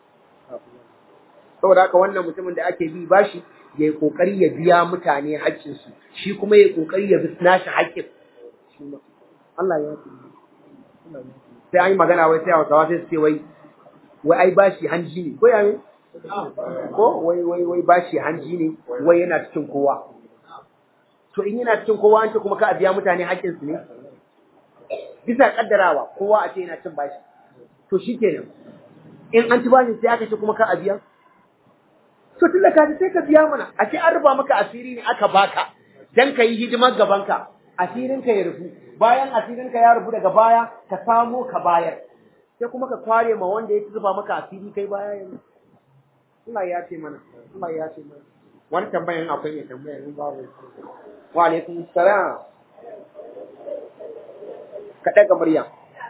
[SPEAKER 2] saboda haka wannan mutumin da ake bi bashi ya yi kokari ya biya mutane haƙƙin su shi kuma ya yi kokari ya bi nashi haƙƙin Allah ya yi sai an yi magana wai sai Hausawa sai su ce wai wai ai bashi hanji ne ko ya ne ko wai wai wai bashi hanji ne wai yana cikin kowa to in yana cikin kowa an ce kuma ka a biya mutane haƙƙin su ne bisa kaddarawa kowa a ce yana cin bashi to shikenan in an ci bashi sai aka ce kuma ka a biya to tunda ka sai ka biya mana a ce an ruba maka asiri ne aka baka dan ka yi hidimar gabanka asirin ka ya rufu bayan asirin ka ya rufu daga baya ka samo ka bayar sai kuma ka kware ma wanda ya zuba maka asiri kai baya yanzu Allah ya ce mana Allah ya ce mana wani tambayan akwai ne tambayan babu wa alaikum salam ka daga murya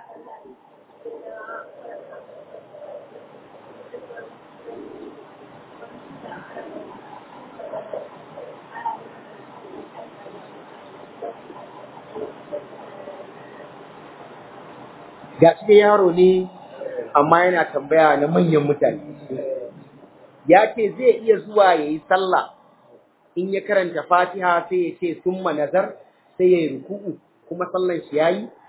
[SPEAKER 2] ga shi yaro ne amma yana tambaya na manyan mutane ya ce zai iya zuwa ya yi sallah in ya karanta fatiha sai ya ce summa nazar sai ya yi ruku'u kuma sallan shi ya yi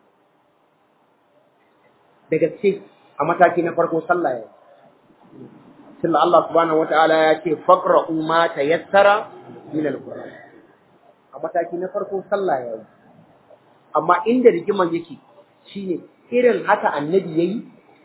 [SPEAKER 2] da gaske a mataki na farko sallah ya yi tunda Allah subhanahu wata'ala ya ce faqra'u ma tayassara min al-Qur'an a mataki na farko sallah ya yi amma inda rigiman yake shine irin haka annabi yayi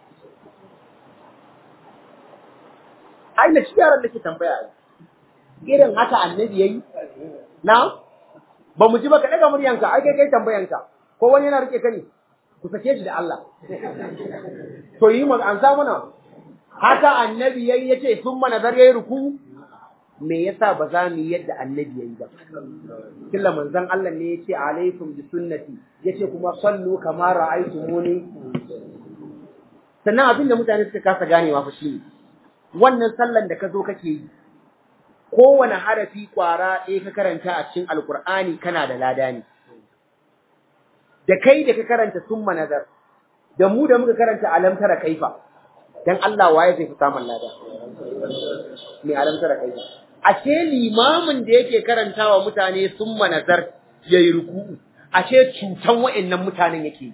[SPEAKER 2] ai na ciyaran da ke tambaya irin haka annabi yayi na ba mu ji ba ka daga muryanka ai kai kai tambayanka ko wani yana rike ka ne ku sake shi da Allah to yi mu an samu na haka annabi yayi yace summa nazar yayi ruku me yasa ba za mu yadda annabi yayi ba killa manzon Allah ne yace alaikum bi sunnati yace kuma sallu kama ra'aytumuni sannan abinda mutane suka kasa ganewa fa shine wannan sallan da ka zo kake yi kowane harafi kwara ɗaya ka karanta a cikin alkur'ani kana da lada ne da kai da ka karanta summa nazar da mu da muka karanta alam tara kaifa dan Allah waye zai fi samun lada me alam tara kaifa ashe limamin da yake karantawa mutane summa nazar yayi ruku'u ashe cutan wa'annan mutanen yake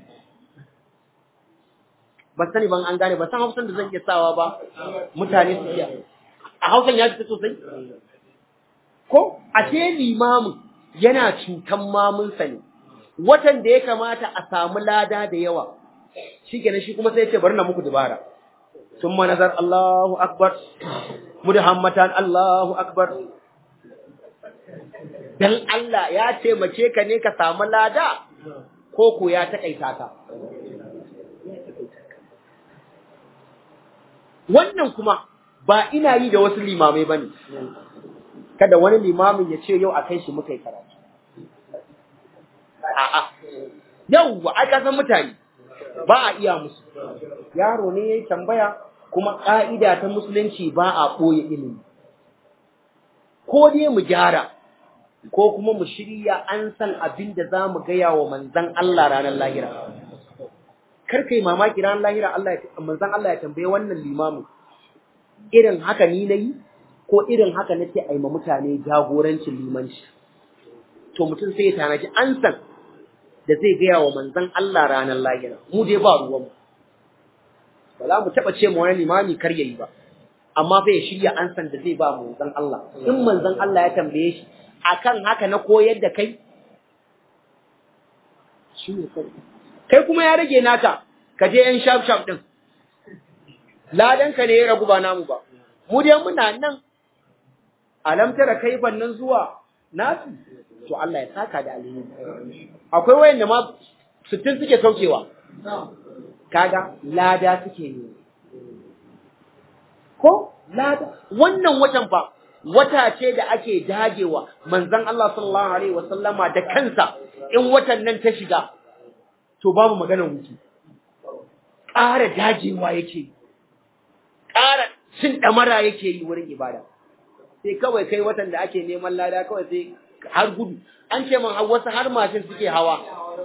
[SPEAKER 2] ban sani ban an gane ba san Hausan da zan iya sawa ba mutane su iya a Hausan ya fita sosai ko ashe limamin yana cutan mamunsa ne watan da ya kamata a samu lada da yawa shikenan shi kuma sai ya ce bari na muku dubara summa nazar Allahu akbar mudahammatan Allahu akbar dan Allah ya taimake ka ne ka samu lada ko ko ya takaita ka wannan kuma ba ina yi da wasu limamai bane kada wani limamin ya ce yau a kai shi muka yi karatu a'a yau ai ka san mutane ba a iya musu yaro ne yayi tambaya kuma ka'ida ta musulunci ba a koyi ilimi ko dai mu gyara ko kuma mu shirya an san abin da za mu gaya wa manzon Allah ranar lahira kar kai mamaki ranar lahira Allah ya manzon Allah ya tambaye wannan limamin irin haka ni nayi ko irin haka nace ai ma mutane jagorancin limanci to mutum sai ya tanaji an san da zai gaya wa manzon Allah ranar lahira mu dai ba ruwan mu ba za mu taba ce mu wani limami kar yayi ba amma fa ya shirya an san da zai ba manzon Allah in manzon Allah ya tambaye shi akan haka na koyar da kai shi ne kai kai kuma ya rage naka ka je yan shaf shaf din ladanka ne ya ragu ba namu ba mu dai muna nan alam tara kaifan nan zuwa nasu to Allah ya saka da alheri akwai wayanda ma sittin suke saukewa kaga lada suke yi ko lada wannan watan fa wata ce da ake dagewa manzon Allah sallallahu alaihi wasallama da kansa in watan nan ta shiga to babu maganar wuce ƙara dagewa yake ƙara cin damara yake yi wurin ibada sai kawai kai watan da ake neman lada kawai sai har gudu an ce man wasu har mashin suke hawa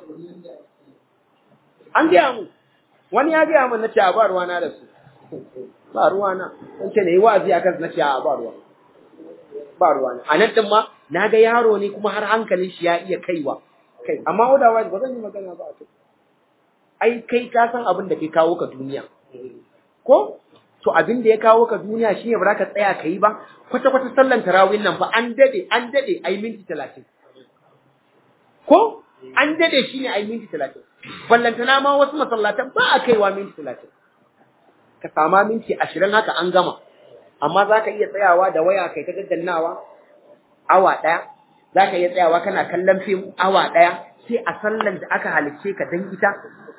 [SPEAKER 2] an gaya mu wani ya gaya min na ce a ba ruwana da su ba ruwana an ce na yi wa'azi akan na ce a ba ruwa ba ruwana a nan din ma na ga yaro ne kuma har hankalin shi ya iya kaiwa kai amma odawa ba zan yi magana ba a kai ai kai ka san abin da ke kawo ka duniya ko to abin da ya kawo ka duniya shine ba za ka tsaya kai ba kwata kwata sallan tarawih nan fa an dade an dade ai minti talatin ko an dade shine ai minti talatin ballantana ma wasu masallatan ba a kaiwa minti talatin ka sama minti ashirin haka an gama amma za ka iya tsayawa da waya kai ta daddannawa awa ɗaya za ka iya tsayawa kana kallon fim awa ɗaya sai a sallan da aka halicce ka dan ita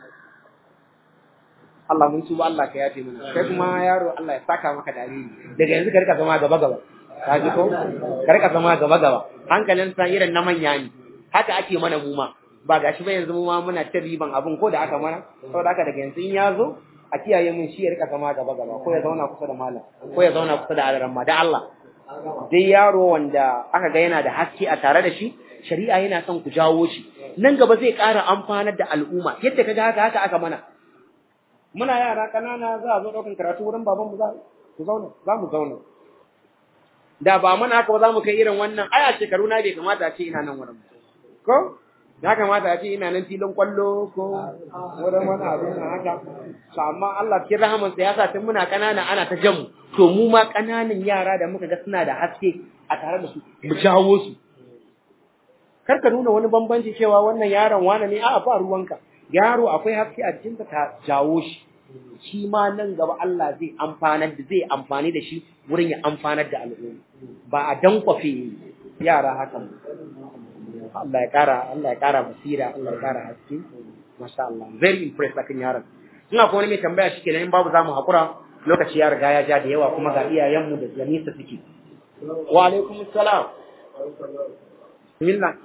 [SPEAKER 2] Allah mun tuba Allah ka yafe mana kai kuma yaro Allah ya saka maka dalili daga yanzu ka rika zama gaba gaba ka ji ko ka rika zama gaba gaba hankalin sa irin na manya ne haka ake mana mu ma ba gashi ba yanzu mu ma muna ta riban abun ko da aka mana saboda haka daga yanzu in ya zo a kiyaye mun shi ya rika zama gaba gaba ko ya zauna kusa da malam ko ya zauna kusa da alaran ma da Allah dai yaro wanda aka ga yana da haske a tare da shi shari'a yana son ku jawo shi nan gaba zai ƙara amfanar da al'umma yadda kaga haka haka aka mana muna yara kanana za a zo ɗaukan karatu wurin baban mu za ku zauna za mu zauna da ba mana haka ba za mu kai irin wannan ai a shekaru na bai kamata a ce ina nan wurin ko ya kamata a ce ina nan filin kwallo ko wurin wani abu na haka to amma Allah cikin rahamansa ya sa tun muna kanana ana ta jan mu to mu ma kananan yara da muka ga suna da haske a tare da su mu jawo su kar ka nuna wani bambanci cewa wannan yaron wane ne a'a ba ruwanka yaro akwai haske a jikinsa ta jawo shi shi ma nan gaba Allah zai amfanar da zai amfani da shi wurin ya amfanar da al'umma ba a dankwafe yara hakan Allah ya kara Allah ya kara basira Allah ya kara haske masha Allah very impressed akan yaron ina kuma wani mai tambaya shi kenan in babu zamu hakura lokaci ya riga ya ja da yawa kuma ga iyayenmu da janisa suke wa alaikum assalam bismillah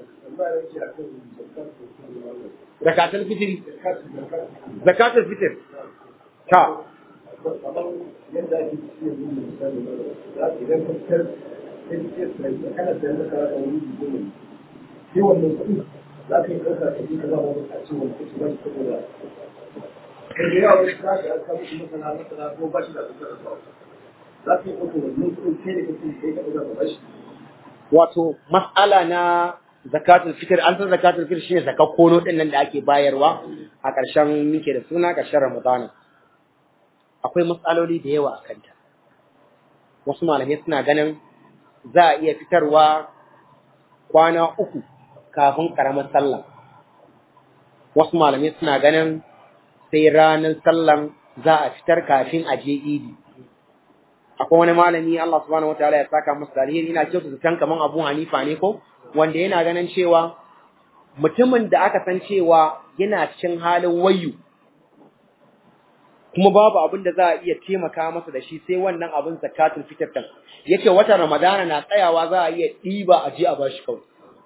[SPEAKER 2] zakatul fitri zakatul fitr ta wato mas'ala na zakatul fitr an san zakatul fitr shine zakar kono din nan da ake bayarwa a ƙarshen muke da suna ƙarshen Ramadan akwai matsaloli da yawa a kanta wasu malamai suna ganin za a iya fitarwa kwana uku kafin karamar sallah wasu malamai suna ganin sai ranar sallan za a fitar kafin a je idi akwai wani malami Allah subhanahu wataala ya saka masa alheri ina kyautu zaton kaman Abu Hanifa ne ko wanda yana ganin cewa mutumin da aka san cewa yana cikin halin wayu kuma babu abin da za a iya taimaka masa da shi sai wannan abin zakatul fitr din yace watan Ramadana na tsayawa za a iya diba a je a bashi kawai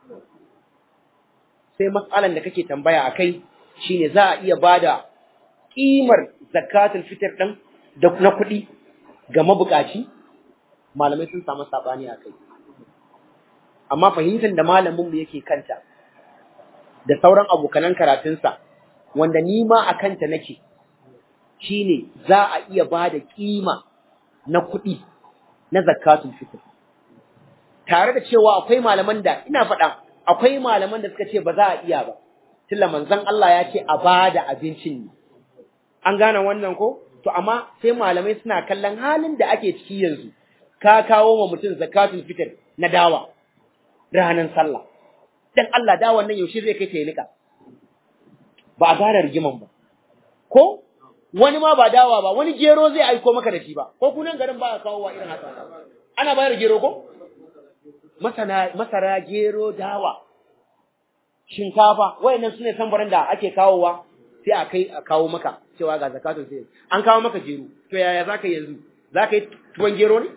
[SPEAKER 2] sai mas'alan da kake tambaya akai shine za a iya bada kimar zakatul fitr din da na kuɗi ga mabukaci malamai sun samu sabani akai amma fahimtar da malamin mu yake kanta da sauran abokanan karatunsa wanda ni ma a kanta nake shine za a iya bada kima na kuɗi na zakatul fitr tare da cewa akwai malaman da ina faɗa akwai malaman da suka ce ba za a iya ba tilla manzon Allah ya ce a bada abincin ne an gane wannan ko to amma sai malamai suna kallon halin da ake ciki yanzu ka kawo ma mutum zakatul fitr na dawa ranan sallah dan Allah dawan nan yaushe zai kai ta nika ba a gane rigiman ba ko wani ma ba dawa ba, wani gero zai aiko maka da shi ba, ko kunan garin ba a kawo wa irin haka. Ana bayar gero ko? Masana, masara, gero, dawa, shinkafa, wayannan su ne sambaran da ake kawowa sai a kai a kawo maka cewa ga zakatun sai an kawo maka gero. To yaya za ka yi yanzu? Za ka yi tuwon gero ne?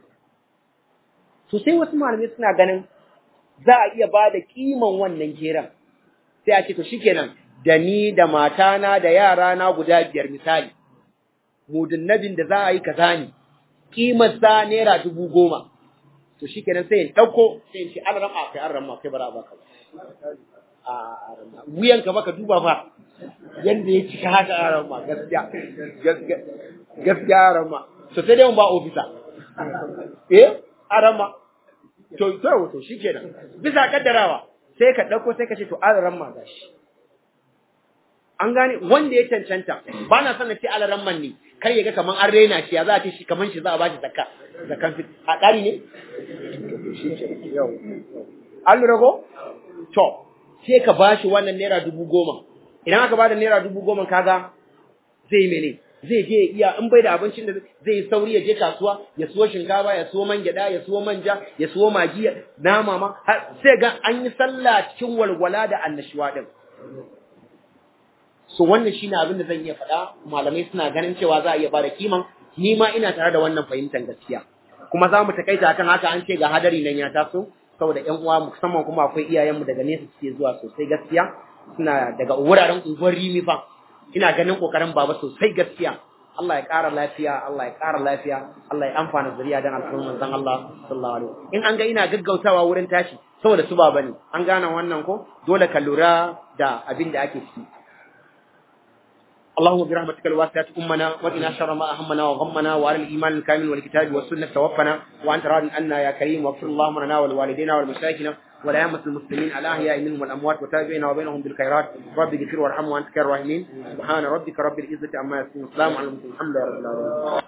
[SPEAKER 2] To sai wasu malamai suna ganin za a iya ba da kiman wannan geron. Sai a ce to shikenan da ni da matana da yara na guda biyar misali, mudun nabin da za a yi kaza ne, kimar sa naira dubu goma. To shikenan sai in ɗauko sai in ce an rama kai an rama kai bara baka ba. A wuyan ka baka duba ba yanda ya cika haka an rama gaskiya gaskiya an rama. To sai dai mun ba ofisa. Eh an rama. To to to shikenan bisa kaddarawa sai ka ɗauko sai ka ce to an rama gashi. An gane wanda ya cancanta ba na son na ce alaran man ne kar ya ga kaman an raina shi ya za a ce shi kaman shi za a ba shi zakka zakkan fit a ƙari ne an lura ko to sai ka ba shi wannan naira dubu goma idan aka ba da naira dubu goma kaga zai mene zai je iya in bai da abincin da zai yi sauri ya je kasuwa ya siyo shinkafa ya siyo man gyada ya siyo manja ya siyo magi nama ma sai ga an yi sallah cikin walwala da annashuwa din. So wannan shine abin da zan iya faɗa, malamai suna ganin cewa za a iya bada kiman, ni ma ina tare da wannan fahimtar gaskiya. Kuma za mu takaita akan haka an ce ga hadari nan ya taso, saboda ƴan uwa musamman kuma akwai iyayenmu daga nesa suke zuwa sosai gaskiya, suna daga wuraren unguwar Rimi fa. Ina ganin kokarin baba sosai gaskiya. Allah ya ƙara lafiya, Allah ya ƙara lafiya, Allah ya amfana zuriya dan alƙawarin manzon Allah sallallahu alaihi wasallam. In an ga ina gaggautawa wurin tashi saboda su baba ne. An gane wannan ko? Dole ka lura da abin da ake ciki. اللهم برحمتك الواسعة أمنا وقنا شر ما أهمنا وغمنا وعلى الإيمان الكامل والكتاب والسنة توفنا وأنت راض عنا يا كريم واغفر اللهم لنا ولوالدينا ولمشايخنا ولأئمة المسلمين الأحياء منهم والأموات وتابعنا وبينهم بالخيرات رب اغفر وارحم وأنت خير الراحمين سبحان ربك رب العزة عما يصفون وسلام على المرسلين الحمد لله رب العالمين.